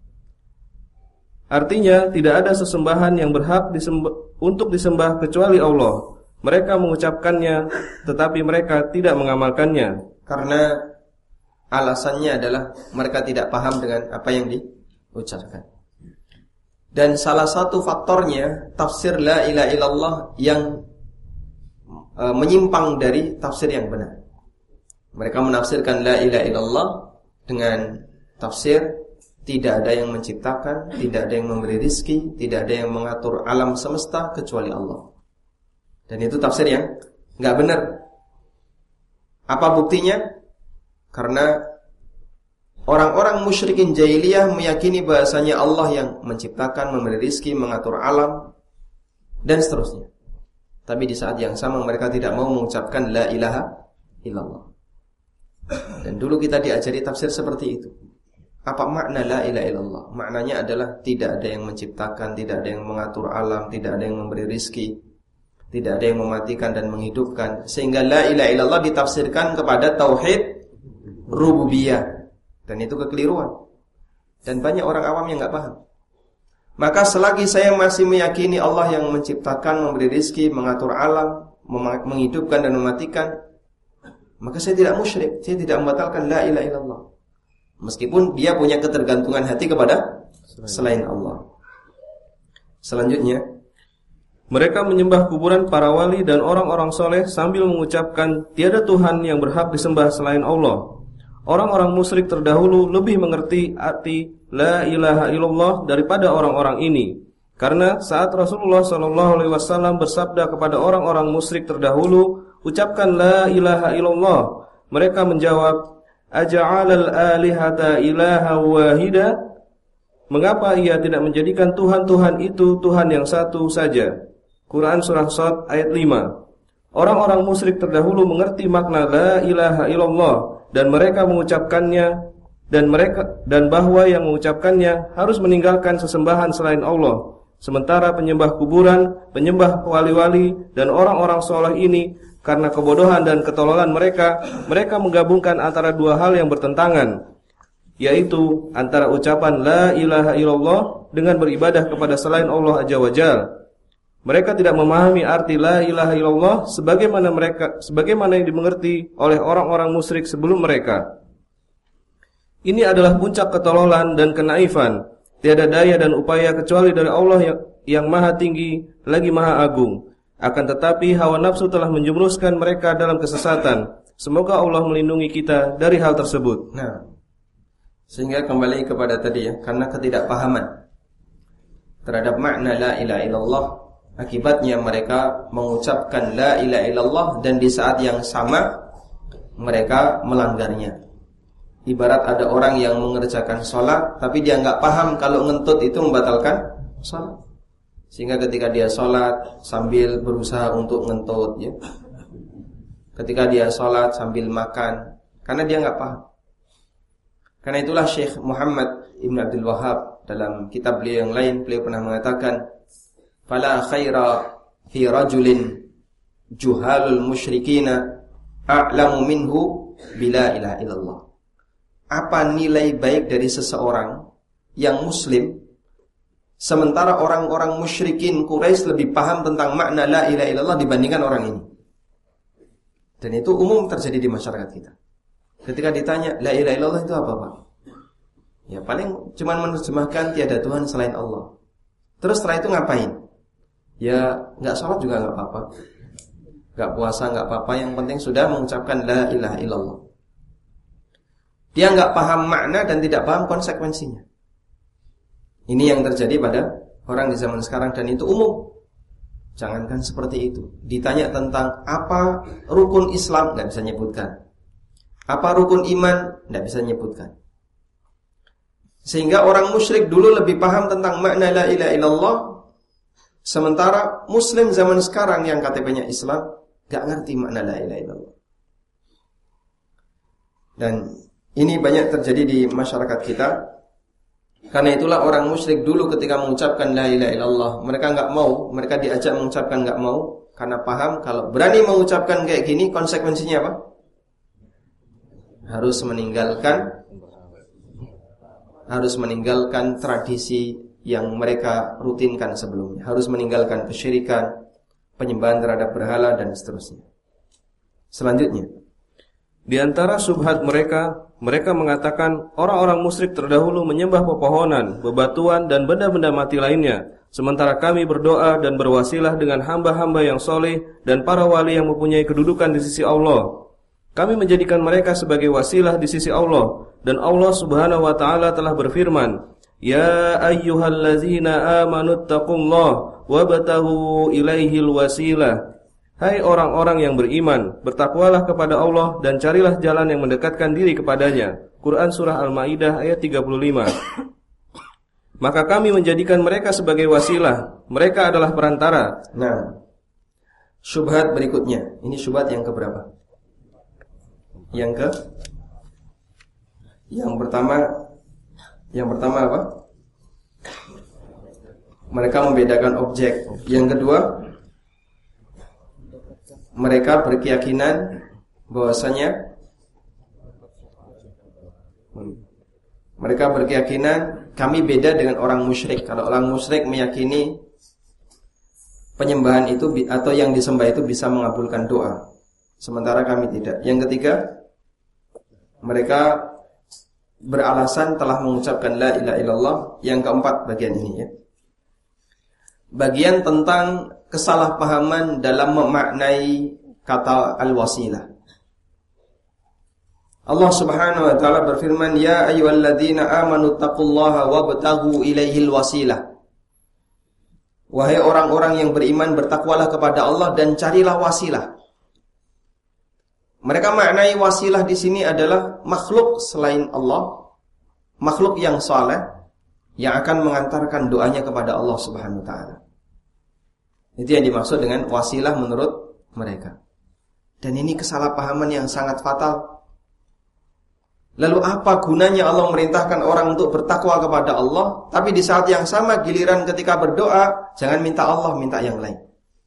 Artinya tidak ada sesembahan yang berhak disembah, untuk disembah kecuali Allah. Mereka mengucapkannya tetapi mereka tidak mengamalkannya. Karena alasannya adalah mereka tidak paham dengan apa yang diucapkan. Dan salah satu faktornya tafsir la ilaha illallah yang e, menyimpang dari tafsir yang benar. Mereka menafsirkan la ilaha illallah dengan tafsir tidak ada yang menciptakan, tidak ada yang memberi rizki, tidak ada yang mengatur alam semesta kecuali Allah. Dan itu tafsir yang enggak benar. Apa buktinya? Karena orang-orang musyrikin jahiliyah meyakini bahasanya Allah yang menciptakan, memberi rizki, mengatur alam, dan seterusnya. Tapi di saat yang sama mereka tidak mau mengucapkan la ilaha illallah. Dan dulu kita diajari tafsir seperti itu. Apa makna la ilaha illallah? Maknanya adalah tidak ada yang menciptakan, tidak ada yang mengatur alam, tidak ada yang memberi rizki, tidak ada yang mematikan dan menghidupkan. Sehingga la ilaha illallah ditafsirkan kepada tauhid rububiyah. Dan itu kekeliruan. Dan banyak orang awam yang gak paham. Maka selagi saya masih meyakini Allah yang menciptakan, memberi rizki, mengatur alam, menghidupkan dan mematikan, maka saya tidak musyrik, saya tidak membatalkan la ilaha illallah. Meskipun dia punya ketergantungan hati kepada selain Allah. Selanjutnya, mereka menyembah kuburan para wali dan orang-orang soleh sambil mengucapkan tiada Tuhan yang berhak disembah selain Allah. Orang-orang musyrik terdahulu lebih mengerti arti la ilaha illallah daripada orang-orang ini. Karena saat Rasulullah shallallahu alaihi wasallam bersabda kepada orang-orang musyrik terdahulu, ucapkan la ilaha illallah, mereka menjawab, aja'alal alihata ilaha wahida? Mengapa ia tidak menjadikan Tuhan-Tuhan itu Tuhan yang satu saja? Quran surah Shad ayat lima. Orang-orang musyrik terdahulu mengerti makna la ilaha illallah dan mereka mengucapkannya, dan mereka dan bahwa yang mengucapkannya harus meninggalkan sesembahan selain Allah. Sementara penyembah kuburan, penyembah wali-wali dan orang-orang soleh ini karena kebodohan dan ketololan mereka, mereka menggabungkan antara dua hal yang bertentangan, yaitu antara ucapan la ilaha illallah dengan beribadah kepada selain Allah Azza wa Jalla. Mereka tidak memahami arti la ilaha illallah sebagaimana mereka sebagaimana yang dimengerti oleh orang-orang musyrik sebelum mereka. Ini adalah puncak ketololan dan kenaifan. Tiada daya dan upaya kecuali dari Allah yang, yang maha tinggi lagi maha agung. Akan tetapi hawa nafsu telah menjerumuskan mereka dalam kesesatan. Semoga Allah melindungi kita dari hal tersebut. Nah, sehingga kembali kepada tadi ya, karena ketidakpahaman terhadap makna la ilaha illallah, akibatnya mereka mengucapkan la ilaha illallah dan di saat yang sama mereka melanggarnya. Ibarat ada orang yang mengerjakan sholat tapi dia nggak paham kalau ngentut itu membatalkan sholat. Sehingga ketika dia sholat sambil berusaha untuk ngentut ya. Ketika dia sholat sambil makan, karena dia nggak paham. Karena itulah Syekh Muhammad Ibn Abdul Wahhab dalam kitab beliau yang lain, beliau pernah mengatakan, fala khaira fi rajulin juhalul musyrikina a'lamu minhu bila ilaha illallah. Apa nilai baik dari seseorang yang muslim sementara orang-orang musyrikin Quraisy lebih paham tentang makna la ilaha illallah dibandingkan orang ini. Dan itu umum terjadi di masyarakat kita. Ketika ditanya la ilaha illallah itu apa, Pak? Ya paling cuma menerjemahkan tiada Tuhan selain Allah. Terus setelah itu ngapain? Ya enggak sholat juga enggak apa-apa, enggak puasa enggak apa-apa, yang penting sudah mengucapkan la ilaha illallah. Dia nggak paham makna dan tidak paham konsekuensinya. Ini yang terjadi pada orang di zaman sekarang dan itu umum. Jangankan seperti itu. Ditanya tentang apa rukun Islam, nggak bisa nyebutkan. Apa rukun iman, nggak bisa nyebutkan. Sehingga orang musyrik dulu lebih paham tentang makna la ilaha illallah, sementara Muslim zaman sekarang yang K T P-nya Islam nggak ngerti makna la ilaha illallah. Dan ini banyak terjadi di masyarakat kita. Karena itulah orang musyrik dulu ketika mengucapkan la ilaha illallah, mereka nggak mau, mereka diajak mengucapkan nggak mau, karena paham kalau berani mengucapkan kayak gini konsekuensinya apa? Harus meninggalkan harus meninggalkan tradisi yang mereka rutinkan sebelumnya, harus meninggalkan kesyirikan, penyembahan terhadap berhala dan seterusnya. Selanjutnya, di antara syubhat mereka, mereka mengatakan orang-orang musyrik terdahulu menyembah pepohonan, bebatuan dan benda-benda mati lainnya, sementara kami berdoa dan berwasilah dengan hamba-hamba yang soleh dan para wali yang mempunyai kedudukan di sisi Allah. Kami menjadikan mereka sebagai wasilah di sisi Allah, dan Allah Subhanahu wa taala telah berfirman, "Ya ayyuhallazina amanu taqullaha wabtaghu ilaihil wasilah." Hai orang-orang yang beriman, bertakwalah kepada Allah dan carilah jalan yang mendekatkan diri kepadanya. Quran Surah Al-Ma'idah ayat tiga puluh lima. Maka kami menjadikan mereka sebagai wasilah. Mereka adalah perantara. Nah, syubhat berikutnya. Ini syubhat yang keberapa? Yang ke? Yang pertama. Yang pertama apa? Mereka membedakan objek. Yang kedua, mereka berkeyakinan bahwasanya mereka berkeyakinan kami beda dengan orang musyrik. Kalau orang musyrik meyakini penyembahan itu atau yang disembah itu bisa mengabulkan doa, sementara kami tidak. Yang ketiga, mereka beralasan telah mengucapkan la ilaha illallah. Yang keempat bagian ini ya, bagian tentang kesalahpahaman dalam memaknai kata al-wasilah. Allah Subhanahu wa taala berfirman, "Ya ayyuhalladzina amanu taqullaha wabtaghu ilaihil wasilah." Wahai orang-orang yang beriman, bertakwalah kepada Allah dan carilah wasilah. Mereka maknai wasilah di sini adalah makhluk selain Allah, makhluk yang saleh yang akan mengantarkan doanya kepada Allah Subhanahu wa taala. Itu yang dimaksud dengan wasilah menurut mereka. Dan ini kesalahpahaman yang sangat fatal. Lalu apa gunanya Allah merintahkan orang untuk bertakwa kepada Allah, tapi di saat yang sama giliran ketika berdoa jangan minta Allah, minta yang lain.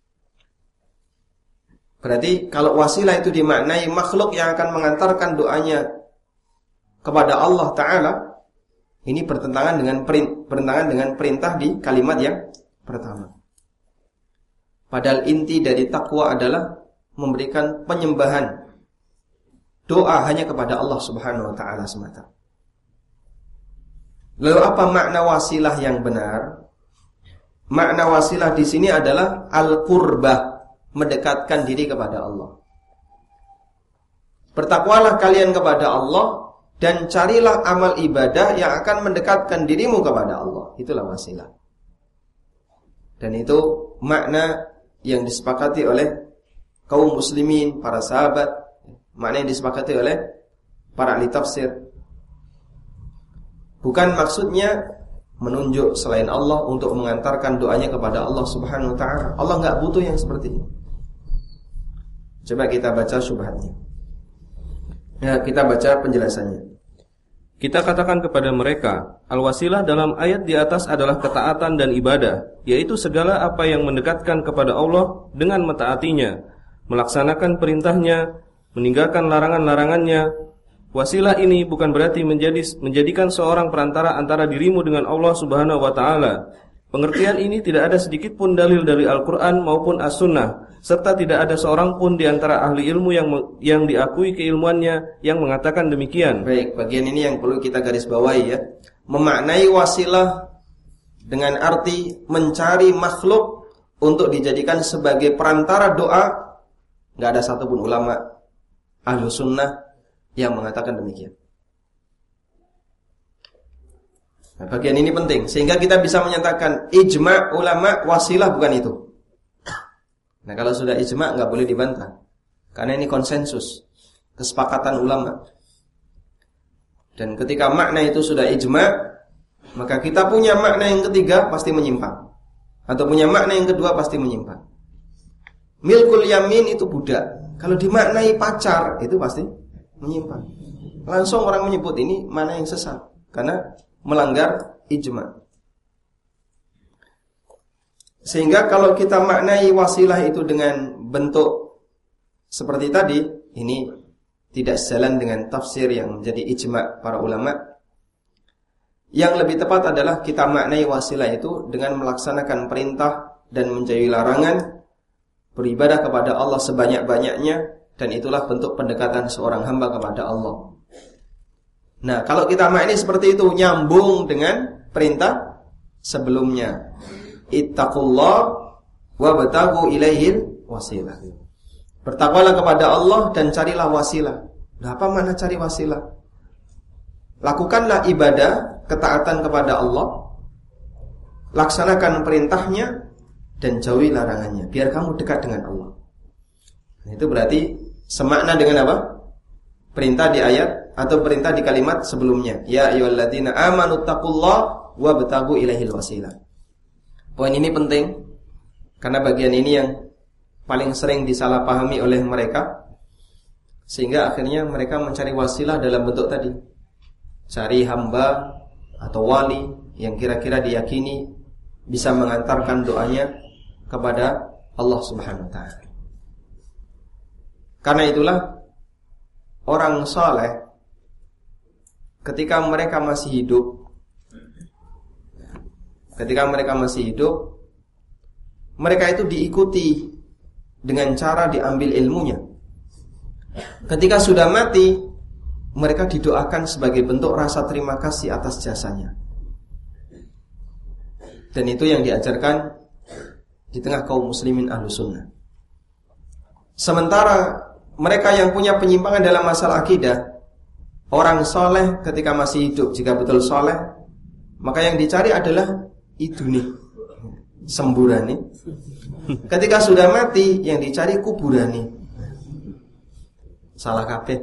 Berarti kalau wasilah itu dimaknai makhluk yang akan mengantarkan doanya kepada Allah Ta'ala, ini bertentangan dengan bertentangan dengan perintah di kalimat yang pertama. Padahal inti dari takwa adalah memberikan penyembahan, doa hanya kepada Allah Subhanahu wa taala semata. Lalu apa makna wasilah yang benar? Makna wasilah di sini adalah al-qurbah, mendekatkan diri kepada Allah. Bertakwalah kalian kepada Allah dan carilah amal ibadah yang akan mendekatkan dirimu kepada Allah. Itulah wasilah. Dan itu makna yang disepakati oleh kaum muslimin, para sahabat, makna yang disepakati oleh para ahli tafsir. Bukan maksudnya menunjuk selain Allah untuk mengantarkan doanya kepada Allah Subhanahu wa taala. Allah enggak butuh yang seperti ini. Coba kita baca syubhatnya. Ya, kita baca penjelasannya. Kita katakan kepada mereka, al-wasilah dalam ayat di atas adalah ketaatan dan ibadah, yaitu segala apa yang mendekatkan kepada Allah dengan mentaatinya, melaksanakan perintahnya, meninggalkan larangan-larangannya. Wasilah ini bukan berarti menjadi menjadikan seorang perantara antara dirimu dengan Allah Subhanahu wa taala. Pengertian ini tidak ada sedikit pun dalil dari Al-Qur'an maupun As-Sunnah, serta tidak ada seorang pun di antara ahli ilmu yang yang diakui keilmuannya yang mengatakan demikian. Baik, bagian ini yang perlu kita garis bawahi ya. Memaknai wasilah dengan arti mencari makhluk untuk dijadikan sebagai perantara doa, enggak ada satupun ulama Ahlus Sunnah yang mengatakan demikian. Nah, bagian ini penting sehingga kita bisa menyatakan ijma' ulama wasilah bukan itu. Nah, kalau sudah ijma' enggak boleh dibantah. Karena ini konsensus, kesepakatan ulama. Dan ketika makna itu sudah ijma', maka kita punya makna yang ketiga pasti menyimpang. Atau punya makna yang kedua pasti menyimpang. Milkul yamin itu budak. Kalau dimaknai pacar itu pasti menyimpang. Langsung orang menyebut ini mana yang sesat karena melanggar ijma'. Sehingga kalau kita maknai wasilah itu dengan bentuk seperti tadi, ini tidak sejalan dengan tafsir yang menjadi ijma' para ulama. Yang lebih tepat adalah kita maknai wasilah itu dengan melaksanakan perintah dan menjauhi larangan, beribadah kepada Allah sebanyak-banyaknya, dan itulah bentuk pendekatan seorang hamba kepada Allah. Nah, kalau kita maknai seperti itu nyambung dengan perintah sebelumnya. Ittaqullah wabtaghu ilaihil wasilah. Bertakwalah kepada Allah dan carilah wasilah. Nah, apa makna cari wasilah? Lakukanlah ibadah, ketaatan kepada Allah, laksanakan perintahnya dan jauhi larangannya, biar kamu dekat dengan Allah. Nah, itu berarti semakna dengan apa? Perintah di ayat atau perintah di kalimat sebelumnya. Ya ayyuhalladzina amanu taqullaha wabtaghu ilaihil wasilah. Poin ini penting karena bagian ini yang paling sering disalahpahami oleh mereka, sehingga akhirnya mereka mencari wasilah dalam bentuk tadi, cari hamba atau wali yang kira-kira diyakini bisa mengantarkan doanya kepada Allah Subhanahu wa taala. Karena itulah orang saleh ketika mereka masih hidup ketika mereka masih hidup mereka itu diikuti dengan cara diambil ilmunya. Ketika sudah mati, mereka didoakan sebagai bentuk rasa terima kasih atas jasanya. Dan itu yang diajarkan di tengah kaum muslimin ahlu sunnah. Sementara mereka yang punya penyimpangan dalam masalah akidah, orang soleh ketika masih hidup, jika betul soleh, maka yang dicari adalah itu nih, semburani. Ketika sudah mati, yang dicari kuburani. Salah kabeh.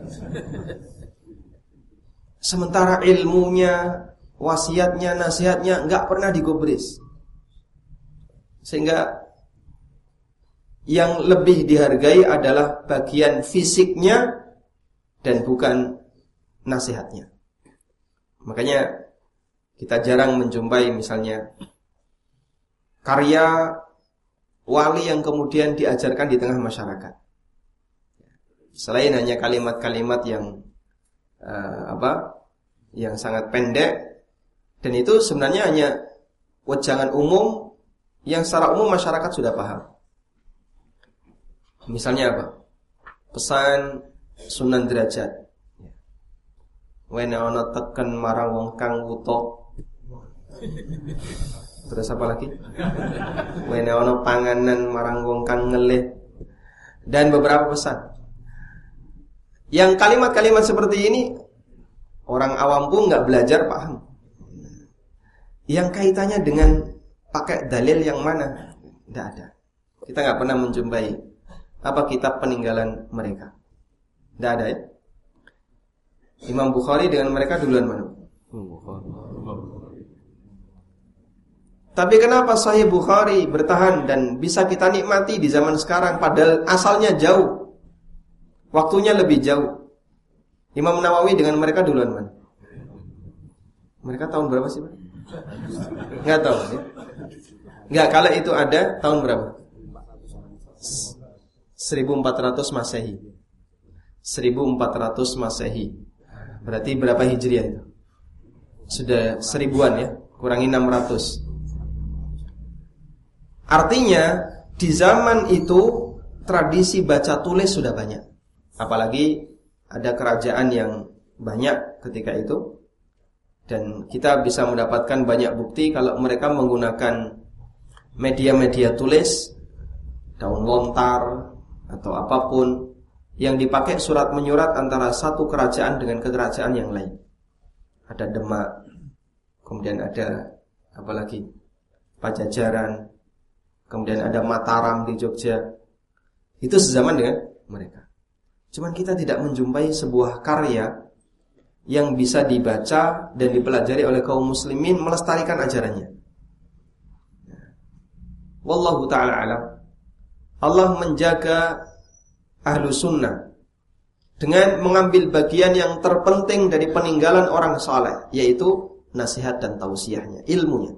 Sementara ilmunya, wasiatnya, nasihatnya enggak pernah digubris. Sehingga yang lebih dihargai adalah bagian fisiknya dan bukan nasihatnya. Makanya kita jarang menjumpai misalnya karya wali yang kemudian diajarkan di tengah masyarakat. Selain hanya kalimat-kalimat yang uh, apa, yang sangat pendek, dan itu sebenarnya hanya wejangan umum yang secara umum masyarakat sudah paham. Misalnya apa? Pesan Sunan Derajat. Wene ana teken marang wong kang wuta. Terus apa lagi? Wene ana panganan marang wong kang ngelih. Dan beberapa pesan. Yang kalimat-kalimat seperti ini orang awam pun enggak belajar paham. Yang kaitannya dengan pakai dalil yang mana? Tidak ada. Kita enggak pernah menjumpai apa kitab peninggalan mereka. Tidak ada ya. Imam Bukhari dengan mereka duluan mana? Tapi kenapa Sahih Bukhari bertahan dan bisa kita nikmati di zaman sekarang padahal asalnya jauh, waktunya lebih jauh. Imam Nawawi dengan mereka duluan mana? Mereka tahun berapa sih, Pak? Enggak tahu ya? Enggak, kalau itu ada tahun berapa? seribu empat ratus Masehi. seribu empat ratus Masehi. Berarti berapa Hijriah itu? Sudah seribuan ya, kurangi enam ratus. Artinya di zaman itu tradisi baca tulis sudah banyak. Apalagi ada kerajaan yang banyak ketika itu. Dan kita bisa mendapatkan banyak bukti kalau mereka menggunakan media-media tulis, daun lontar atau apapun yang dipakai surat menyurat antara satu kerajaan dengan kerajaan yang lain. Ada Demak, kemudian ada apa lagi? Pajajaran, kemudian ada Mataram di Jogja. Itu sezaman dengan mereka. Cuman kita tidak menjumpai sebuah karya yang bisa dibaca dan dipelajari oleh kaum muslimin melestarikan ajarannya. Wallahu ta'ala alam. Allah menjaga ahlu sunnah dengan mengambil bagian yang terpenting dari peninggalan orang saleh, yaitu nasihat dan tausiahnya, ilmunya.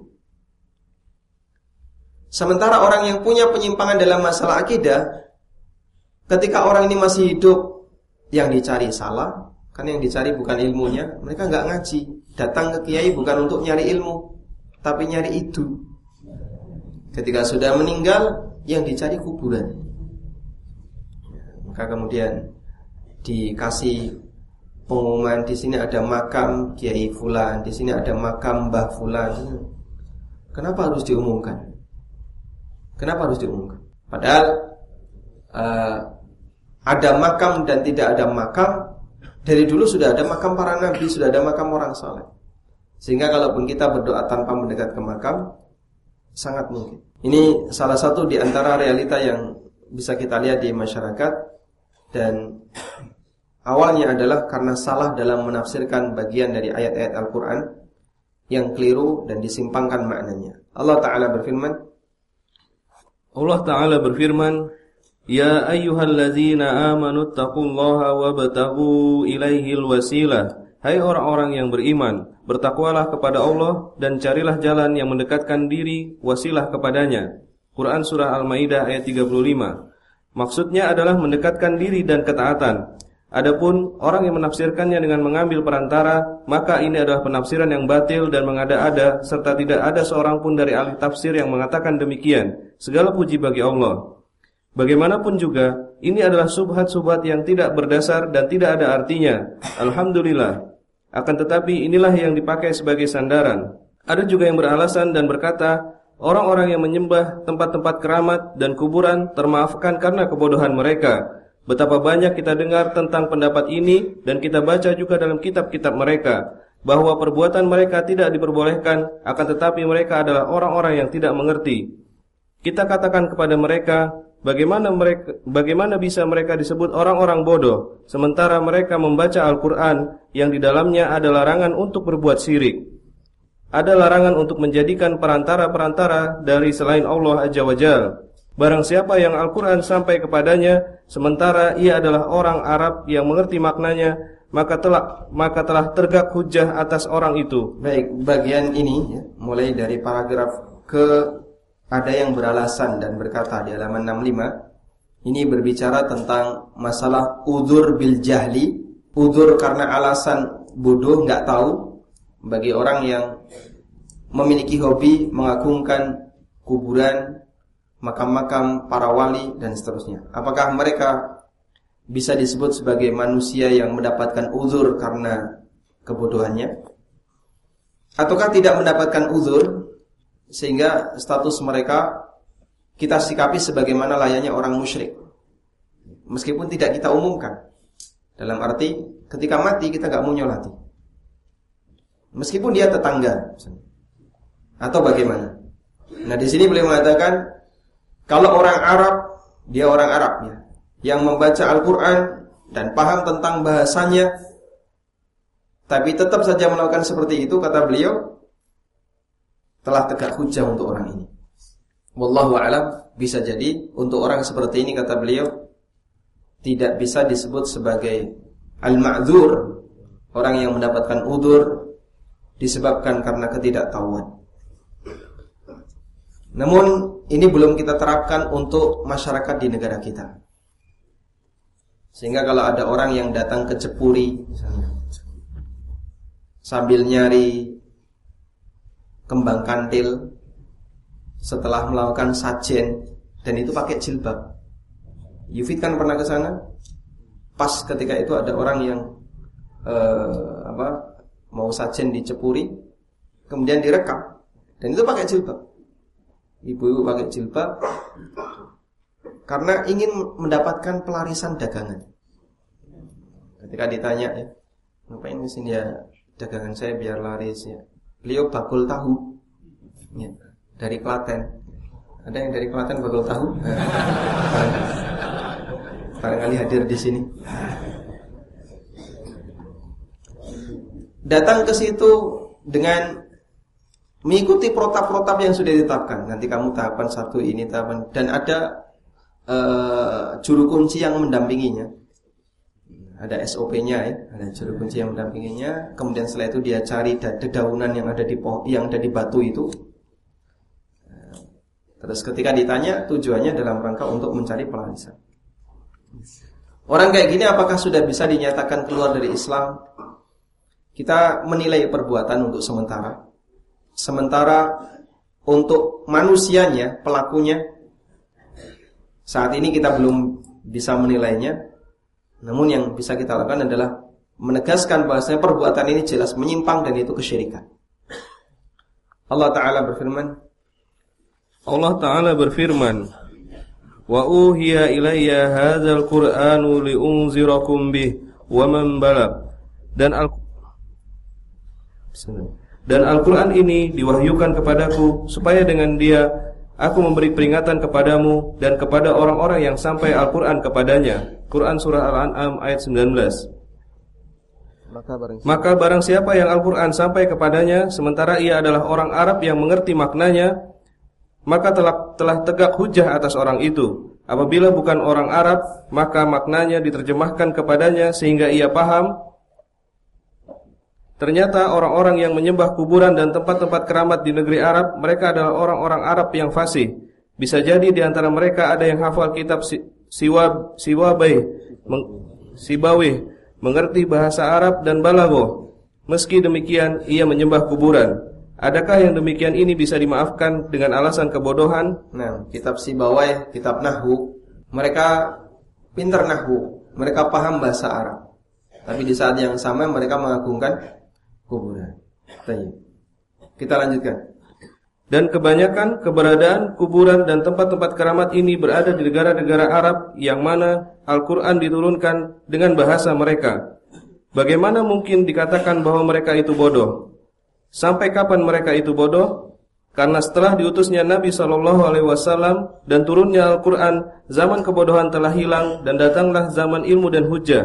Sementara orang yang punya penyimpangan dalam masalah akidah, ketika orang ini masih hidup, yang dicari salah, kan yang dicari bukan ilmunya. Mereka nggak ngaji, datang ke kiai bukan untuk nyari ilmu, tapi nyari itu. Ketika sudah meninggal, yang dicari kuburan. Maka kemudian dikasih pengumuman, di sini ada makam Kiai Fulan, di sini ada makam Mbah Fulan. Kenapa harus diumumkan? Kenapa harus diumumkan? Padahal uh, ada makam dan tidak ada makam. Dari dulu sudah ada makam para nabi, sudah ada makam orang saleh. Sehingga kalaupun kita berdoa tanpa mendekat ke makam, sangat mungkin. Ini salah satu di antara realita yang bisa kita lihat di masyarakat. Dan awalnya adalah karena salah dalam menafsirkan bagian dari ayat-ayat Al-Quran yang keliru dan disimpangkan maknanya. Allah Ta'ala berfirman, Allah Ta'ala berfirman, Ya ayyuhalladzina amanu taqullaha wabtaghu ilaihil wasilah. Hai orang-orang yang beriman, bertakwalah kepada Allah dan carilah jalan yang mendekatkan diri wasilah kepadanya. Quran Surah Al-Maidah ayat tiga puluh lima. Maksudnya adalah mendekatkan diri dan ketaatan. Adapun orang yang menafsirkannya dengan mengambil perantara, maka ini adalah penafsiran yang batil dan mengada-ada, serta tidak ada seorang pun dari ahli tafsir yang mengatakan demikian. Segala puji bagi Allah. Bagaimanapun juga, ini adalah subhat-subhat yang tidak berdasar dan tidak ada artinya. Alhamdulillah. Akan tetapi inilah yang dipakai sebagai sandaran. Ada juga yang beralasan dan berkata, orang-orang yang menyembah tempat-tempat keramat dan kuburan termaafkan karena kebodohan mereka. Betapa banyak kita dengar tentang pendapat ini dan kita baca juga dalam kitab-kitab mereka, bahwa perbuatan mereka tidak diperbolehkan, akan tetapi mereka adalah orang-orang yang tidak mengerti. Kita katakan kepada mereka, bagaimana mereka, bagaimana bisa mereka disebut orang-orang bodoh, sementara mereka membaca Al-Quran yang di dalamnya ada larangan untuk berbuat syirik. Ada larangan untuk menjadikan perantara-perantara dari selain Allah Azza wa Jalla. Barang siapa yang Al-Quran sampai kepadanya, sementara ia adalah orang Arab yang mengerti maknanya, maka telah maka telah tegak hujjah atas orang itu. Baik, bagian ini ya, mulai dari paragraf ke ada yang beralasan dan berkata di halaman enam puluh lima, ini berbicara tentang masalah udzur bil jahli, udzur karena alasan bodoh, enggak tahu, bagi orang yang memiliki hobi mengagungkan kuburan, makam-makam para wali dan seterusnya. Apakah mereka bisa disebut sebagai manusia yang mendapatkan udzur karena kebodohannya? Ataukah tidak mendapatkan udzur sehingga status mereka kita sikapi sebagaimana layaknya orang musyrik, meskipun tidak kita umumkan. Dalam arti ketika mati kita gak mau nyolati, meskipun dia tetangga atau bagaimana. Nah di sini beliau mengatakan, kalau orang Arab, dia orang Arab ya, yang membaca Al-Quran dan paham tentang bahasanya, tapi tetap saja melakukan seperti itu, kata beliau, telah tegak hujjah untuk orang ini. Wallahu a'lam, bisa jadi untuk orang seperti ini, kata beliau, tidak bisa disebut sebagai al-ma'dzur, orang yang mendapatkan udzur disebabkan karena ketidaktahuan. Namun ini belum kita terapkan untuk masyarakat di negara kita. Sehingga kalau ada orang yang datang ke Cepuri misalnya, sambil nyari kembang kantil setelah melakukan sajen, dan itu pakai jilbab. Yufid kan pernah ke sana. Pas ketika itu ada orang yang uh, apa mau sajen di Cepuri, kemudian direkam, dan itu pakai jilbab. Ibu-ibu pakai jilbab karena ingin mendapatkan pelarisan dagangan. Ketika ditanya, ya, ngapain kesini? Ya, dagangan saya biar laris ya. Beliau bakul tahu ya, dari Klaten. Ada yang dari Klaten bakul tahu? Barangkali hadir di sini. Datang ke situ dengan mengikuti protap-protap yang sudah ditetapkan. Nanti kamu tahapan satu ini tahapan, dan ada uh, juru kunci yang mendampinginya. Ada S O P-nya ya, ada juru kunci yang mendampinginya. Kemudian setelah itu dia cari dedaunan yang ada di pohon, yang ada di batu itu. Terus ketika ditanya, tujuannya dalam rangka untuk mencari pelarisan. Orang kayak gini apakah sudah bisa dinyatakan keluar dari Islam? Kita menilai perbuatan untuk sementara. Sementara untuk manusianya, pelakunya, saat ini kita belum bisa menilainya. Namun yang bisa kita lakukan adalah menegaskan bahwasanya perbuatan ini jelas menyimpang dan itu kesyirikan. Allah Ta'ala berfirman, Allah Ta'ala berfirman, wa uhiya ilayya hadzal qur'anu liunzirakum bih wa man balagh. Dan al Dan Al-Qur'an ini diwahyukan kepadaku supaya dengan dia aku memberi peringatan kepadamu dan kepada orang-orang yang sampai Al-Qur'an kepadanya. Quran surah Al-An'am ayat sembilan belas. Maka barang siapa, Maka barang siapa yang Al-Qur'an sampai kepadanya sementara ia adalah orang Arab yang mengerti maknanya, maka telah telah tegak hujah atas orang itu. Apabila bukan orang Arab, maka maknanya diterjemahkan kepadanya sehingga ia paham. Ternyata orang-orang yang menyembah kuburan dan tempat-tempat keramat di negeri Arab, mereka adalah orang-orang Arab yang fasih. Bisa jadi di antara mereka ada yang hafal kitab Siwab Siwabih, meng, Sibawih, mengerti bahasa Arab dan balaghah. Meski demikian, ia menyembah kuburan. Adakah yang demikian ini bisa dimaafkan dengan alasan kebodohan? Nah, kitab Sibawih, kitab Nahwu, mereka pintar Nahwu, mereka paham bahasa Arab. Tapi di saat yang sama mereka mengagungkan kuburan. Kita lanjutkan. Dan kebanyakan keberadaan kuburan dan tempat-tempat keramat ini berada di negara-negara Arab yang mana Al-Quran diturunkan dengan bahasa mereka. Bagaimana mungkin dikatakan bahwa mereka itu bodoh? Sampai kapan mereka itu bodoh? Karena setelah diutusnya Nabi shallallahu alaihi wasallam dan turunnya Al-Quran, zaman kebodohan telah hilang dan datanglah zaman ilmu dan hujjah.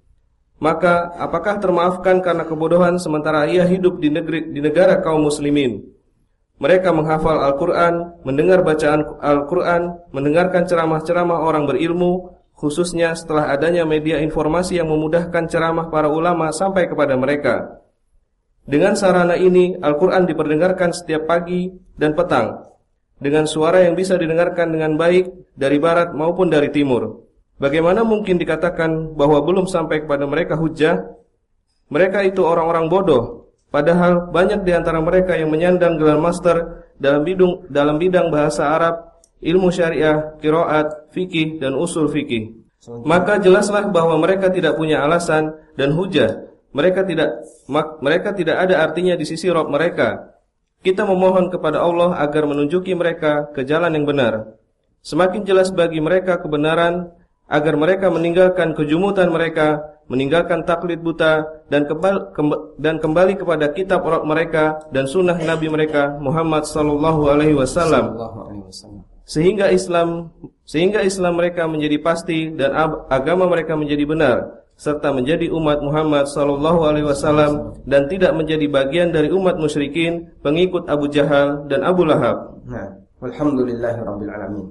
Maka apakah termaafkan karena kebodohan sementara ia hidup di negeri di negara kaum muslimin? Mereka menghafal Al-Quran, mendengar bacaan Al-Quran, mendengarkan ceramah-ceramah orang berilmu, khususnya setelah adanya media informasi yang memudahkan ceramah para ulama sampai kepada mereka. Dengan sarana ini, Al-Quran diperdengarkan setiap pagi dan petang, dengan suara yang bisa didengarkan dengan baik dari barat maupun dari timur. Bagaimana mungkin dikatakan bahwa belum sampai kepada mereka hujjah? Mereka itu orang-orang bodoh. Padahal banyak di antara mereka yang menyandang gelar master dalam bidang dalam bidang bahasa Arab, ilmu syariah, qiraat, fikih dan usul fikih. Maka jelaslah bahwa mereka tidak punya alasan dan hujah. Mereka tidak mak, mereka tidak ada artinya di sisi Rabb mereka. Kita memohon kepada Allah agar menunjuki mereka ke jalan yang benar. Semakin jelas bagi mereka kebenaran, agar mereka meninggalkan kejumutan mereka, meninggalkan taklid buta dan kembali, dan kembali kepada kitab Rabb mereka dan sunnah Nabi mereka Muhammad sallallahu alaihi wasallam, sehingga Islam sehingga Islam mereka menjadi pasti dan agama mereka menjadi benar, serta menjadi umat Muhammad sallallahu alaihi wasallam dan tidak menjadi bagian dari umat musyrikin pengikut Abu Jahal dan Abu Lahab. Nah, walhamdulillahirabbil alamin.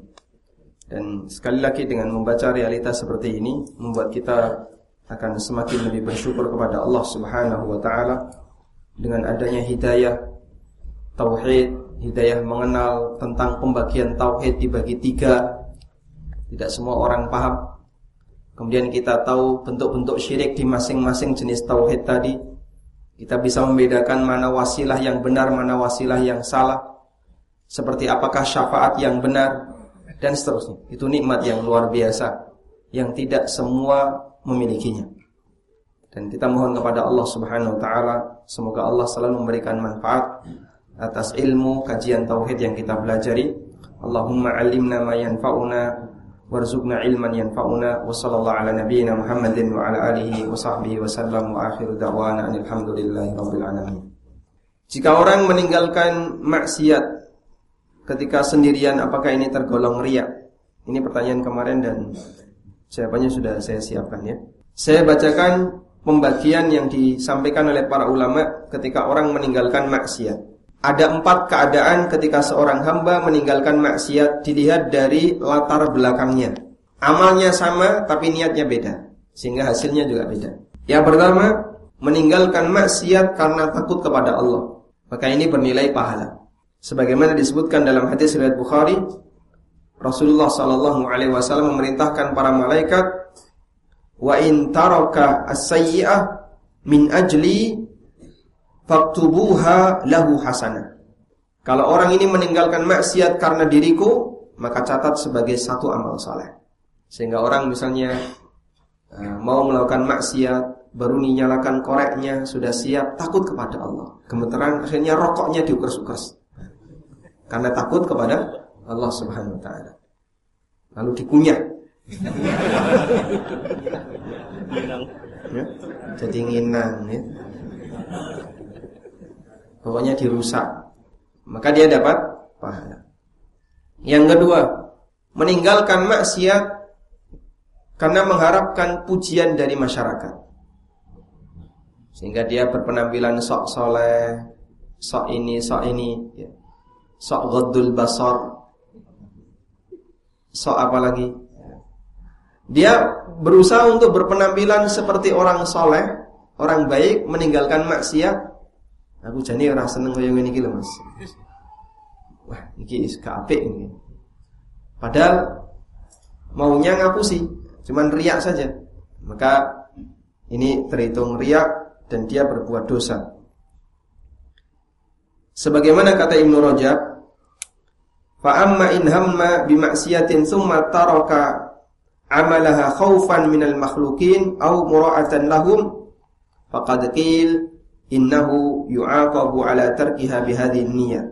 Dan sekali lagi dengan membaca realitas seperti ini membuat kita akan semakin lebih bersyukur kepada Allah Subhanahu wa taala dengan adanya hidayah tauhid, hidayah mengenal tentang pembagian tauhid dibagi tiga. Tidak semua orang paham. Kemudian kita tahu bentuk-bentuk syirik di masing-masing jenis tauhid tadi. Kita bisa membedakan mana wasilah yang benar, mana wasilah yang salah. Seperti apakah syafaat yang benar dan seterusnya. Itu nikmat yang luar biasa yang tidak semua memilikinya. Dan kita mohon kepada Allah Subhanahu wa taala semoga Allah selalu memberikan manfaat atas ilmu kajian tauhid yang kita pelajari. Allahumma 'allimna ma yanfa'una warzuqna ilman yanfa'una. Wa sallallahu ala nabiyyina Muhammadin wa ala alihi wa sahbihi wa sallam wa akhiru da'wana alhamdulillahi rabbil alamin. Jika orang meninggalkan maksiat ketika sendirian, apakah ini tergolong riya? Ini pertanyaan kemarin dan jawabannya sudah saya siapkan ya. Saya bacakan pembagian yang disampaikan oleh para ulama ketika orang meninggalkan maksiat. Ada empat keadaan ketika seorang hamba meninggalkan maksiat dilihat dari latar belakangnya. Amalnya sama tapi niatnya beda, sehingga hasilnya juga beda. Yang pertama, meninggalkan maksiat karena takut kepada Allah. Maka ini bernilai pahala. Sebagaimana disebutkan dalam hadis riwayat Bukhari, Rasulullah sallallahu alaihi wasallam memerintahkan para malaikat, wa in taraka as-sayyi'ah min ajli faktubuha lahu hasanah. Kalau orang ini meninggalkan maksiat karena diriku, maka catat sebagai satu amal saleh. Sehingga orang misalnya uh, mau melakukan maksiat, baru dinyalakan koreknya, sudah siap, takut kepada Allah. Gemeteran, akhirnya rokoknya diukers-ukers karena takut kepada Allah Subhanahu wa ta'ala. Lalu dikunyah ya, jadi nginang ya. Pokoknya dirusak, maka dia dapat pahala. Yang kedua, meninggalkan maksiat karena mengharapkan pujian dari masyarakat, sehingga dia berpenampilan sok soleh, sok ini, sok ini ya. Sok ghaddul basar, sok apa lagi? Dia berusaha untuk berpenampilan seperti orang soleh, orang baik, meninggalkan maksiat. Aku jane ora seneng koyo ngene iki lho, Mas. Wah, iki is apik ini. Padahal maunya ngapusi, cuman riak saja. Maka ini terhitung riak dan dia berbuat dosa. Sebagaimana kata Ibnu Rajab, fa amma in hamma bi maksiatin tsumma taraka amalaha khaufan minal makhluqin aw mura'atan lahum faqad qil innahu yu'aqabu ala tarkiha bihadhihi niyyah.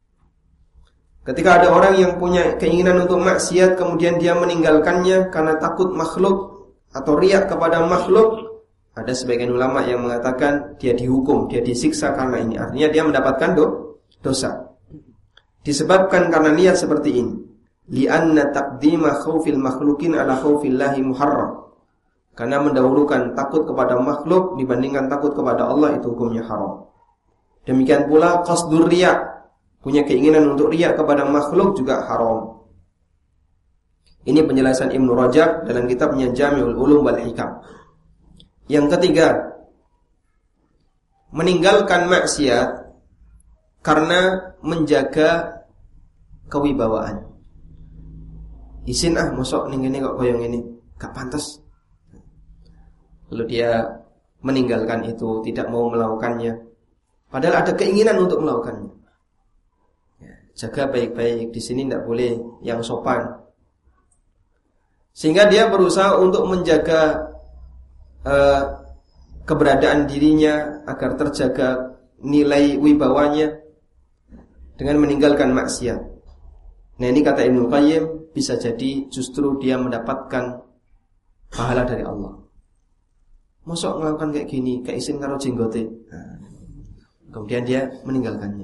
Ketika ada orang yang punya keinginan untuk maksiat kemudian dia meninggalkannya karena takut makhluk atau riak kepada makhluk, ada sebagian ulama yang mengatakan dia dihukum, dia disiksa karena ini. Artinya dia mendapatkan do, dosa. Disebabkan karena niat seperti ini. Li'anna taqdima khaufil makhlukin ala khaufillahi muharram. Karena mendahulukan takut kepada makhluk dibandingkan takut kepada Allah itu hukumnya haram. Demikian pula qasdur riya, punya keinginan untuk riya kepada makhluk juga haram. Ini penjelasan Ibnu Rajab dalam kitabnya Jami'ul Ulum wal Hikam. Yang ketiga, meninggalkan maksiat karena menjaga kewibawaan. Isin ah mosok ning ngene kok koyo ngene, gak pantas. Lalu dia meninggalkan itu, tidak mau melakukannya. Padahal ada keinginan untuk melakukannya. Ya, jaga baik-baik, di sini tidak boleh yang sopan. Sehingga dia berusaha untuk menjaga uh, keberadaan dirinya agar terjaga nilai wibawanya dengan meninggalkan maksiat. Nah ini kata Ibnu Qayyim, bisa jadi justru dia mendapatkan pahala dari Allah. Mosok melakukan kayak gini, kayak isin karo jenggote. Nah, kemudian dia meninggalkannya.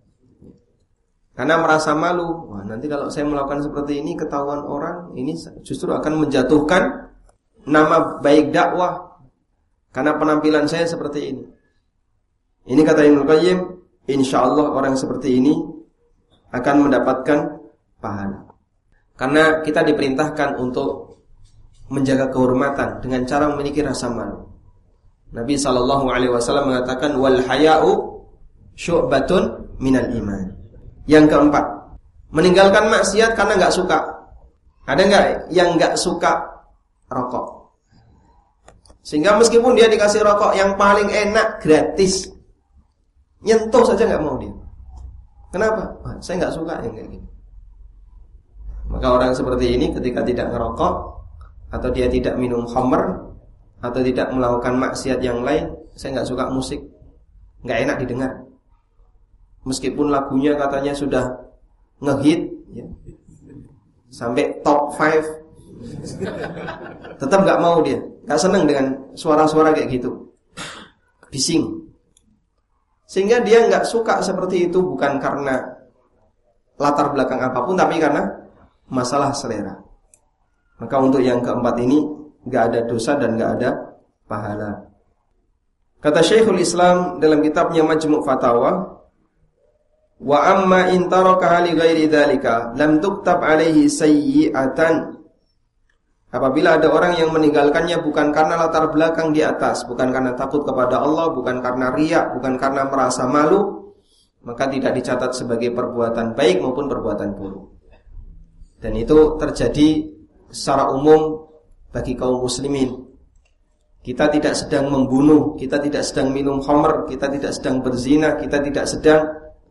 Karena merasa malu. Wah, nanti kalau saya melakukan seperti ini ketahuan orang, ini justru akan menjatuhkan nama baik dakwah. Karena penampilan saya seperti ini. Ini kata Ibnu Qayyim, insyaallah orang seperti ini akan mendapatkan pahala. Karena kita diperintahkan untuk menjaga kehormatan dengan cara memiliki rasa malu. Nabi sallallahu alaihi wasallam mengatakan wal haya'u syu'batun minal iman. Yang keempat, meninggalkan maksiat karena enggak suka. Ada enggak yang enggak suka rokok? Sehingga meskipun dia dikasih rokok yang paling enak gratis, nyentuh saja enggak mau dia. Kenapa? Wah, saya enggak suka yang kayak gini. Maka orang seperti ini ketika tidak ngerokok atau dia tidak minum khamr atau tidak melakukan maksiat yang lain, saya enggak suka musik, enggak enak didengar. Meskipun lagunya katanya sudah ngehit ya, sampai top lima, tetap enggak mau dia, enggak senang dengan suara-suara kayak gitu. Bising. Sehingga dia nggak suka seperti itu bukan karena latar belakang apapun, tapi karena masalah selera. Maka untuk yang keempat ini nggak ada dosa dan nggak ada pahala. Kata Syekhul Islam dalam kitabnya Majmu' Fatawa, wa amma in taraka li ghairi dzalika lam tuktab alaihi sayyi'atan. Apabila ada orang yang meninggalkannya bukan karena latar belakang di atas, bukan karena takut kepada Allah, bukan karena riya, bukan karena merasa malu, maka tidak dicatat sebagai perbuatan baik maupun perbuatan buruk. Dan itu terjadi secara umum bagi kaum muslimin. Kita tidak sedang membunuh, kita tidak sedang minum khamr, kita tidak sedang berzina, kita tidak sedang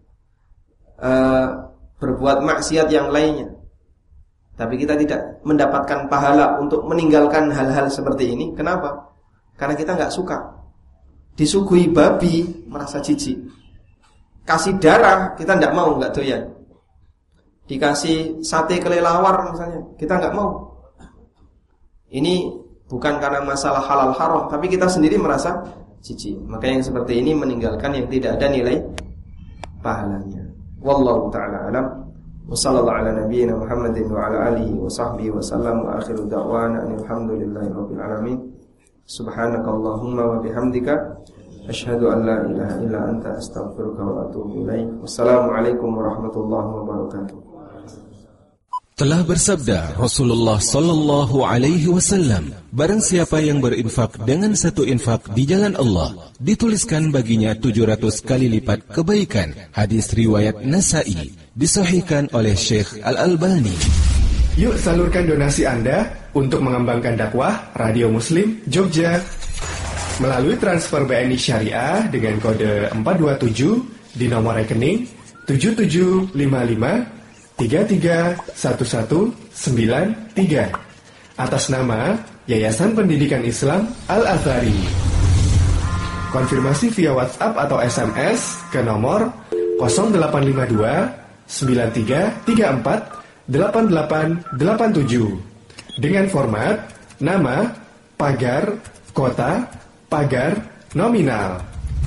uh, berbuat maksiat yang lainnya. Tapi kita tidak mendapatkan pahala untuk meninggalkan hal-hal seperti ini. Kenapa? Karena kita nggak suka. Disuguhi babi, merasa jijik. Kasih darah, kita nggak mau, nggak doyan. Dikasih sate kelelawar misalnya, kita nggak mau. Ini bukan karena masalah halal haram, tapi kita sendiri merasa jijik. Maka yang seperti ini meninggalkan yang tidak ada nilai pahalanya. Wallahu ta'ala alam. Wa sallallahu ala nabiyyina Muhammadin wa ala alihi wa sahbihi wa sallam wa akhiru da'wana alhamdulillahi rabbil alamin. Subhanakallahumma wa bihamdika asyhadu an la ilaha illa anta astaghfiruka wa atubu ilaik. Wassalamualaikum warahmatullahi wabarakatuh. Telah bersabda Rasulullah sallallahu alaihi wasallam, barang siapa yang berinfak dengan satu infak di jalan Allah, dituliskan baginya tujuh ratus kali lipat kebaikan. Hadis riwayat Nasa'i, disahihkan oleh Syekh Al-Albani. Yuk salurkan donasi Anda untuk mengembangkan dakwah Radio Muslim Jogja melalui transfer B N I Syariah dengan kode empat dua tujuh di nomor rekening tujuh tujuh lima lima tiga tiga satu satu sembilan tiga atas nama Yayasan Pendidikan Islam Al-Azhari. Konfirmasi via WhatsApp atau S M S ke nomor nol delapan lima dua sembilan tiga tiga empat delapan delapan delapan tujuh dengan format nama, pagar, kota, pagar, nominal.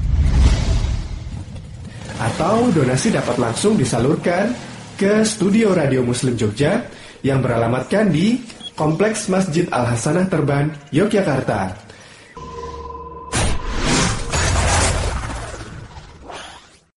Atau donasi dapat langsung disalurkan ke Studio Radio Muslim Jogja yang beralamatkan di Kompleks Masjid Al-Hasanah Terban, Yogyakarta.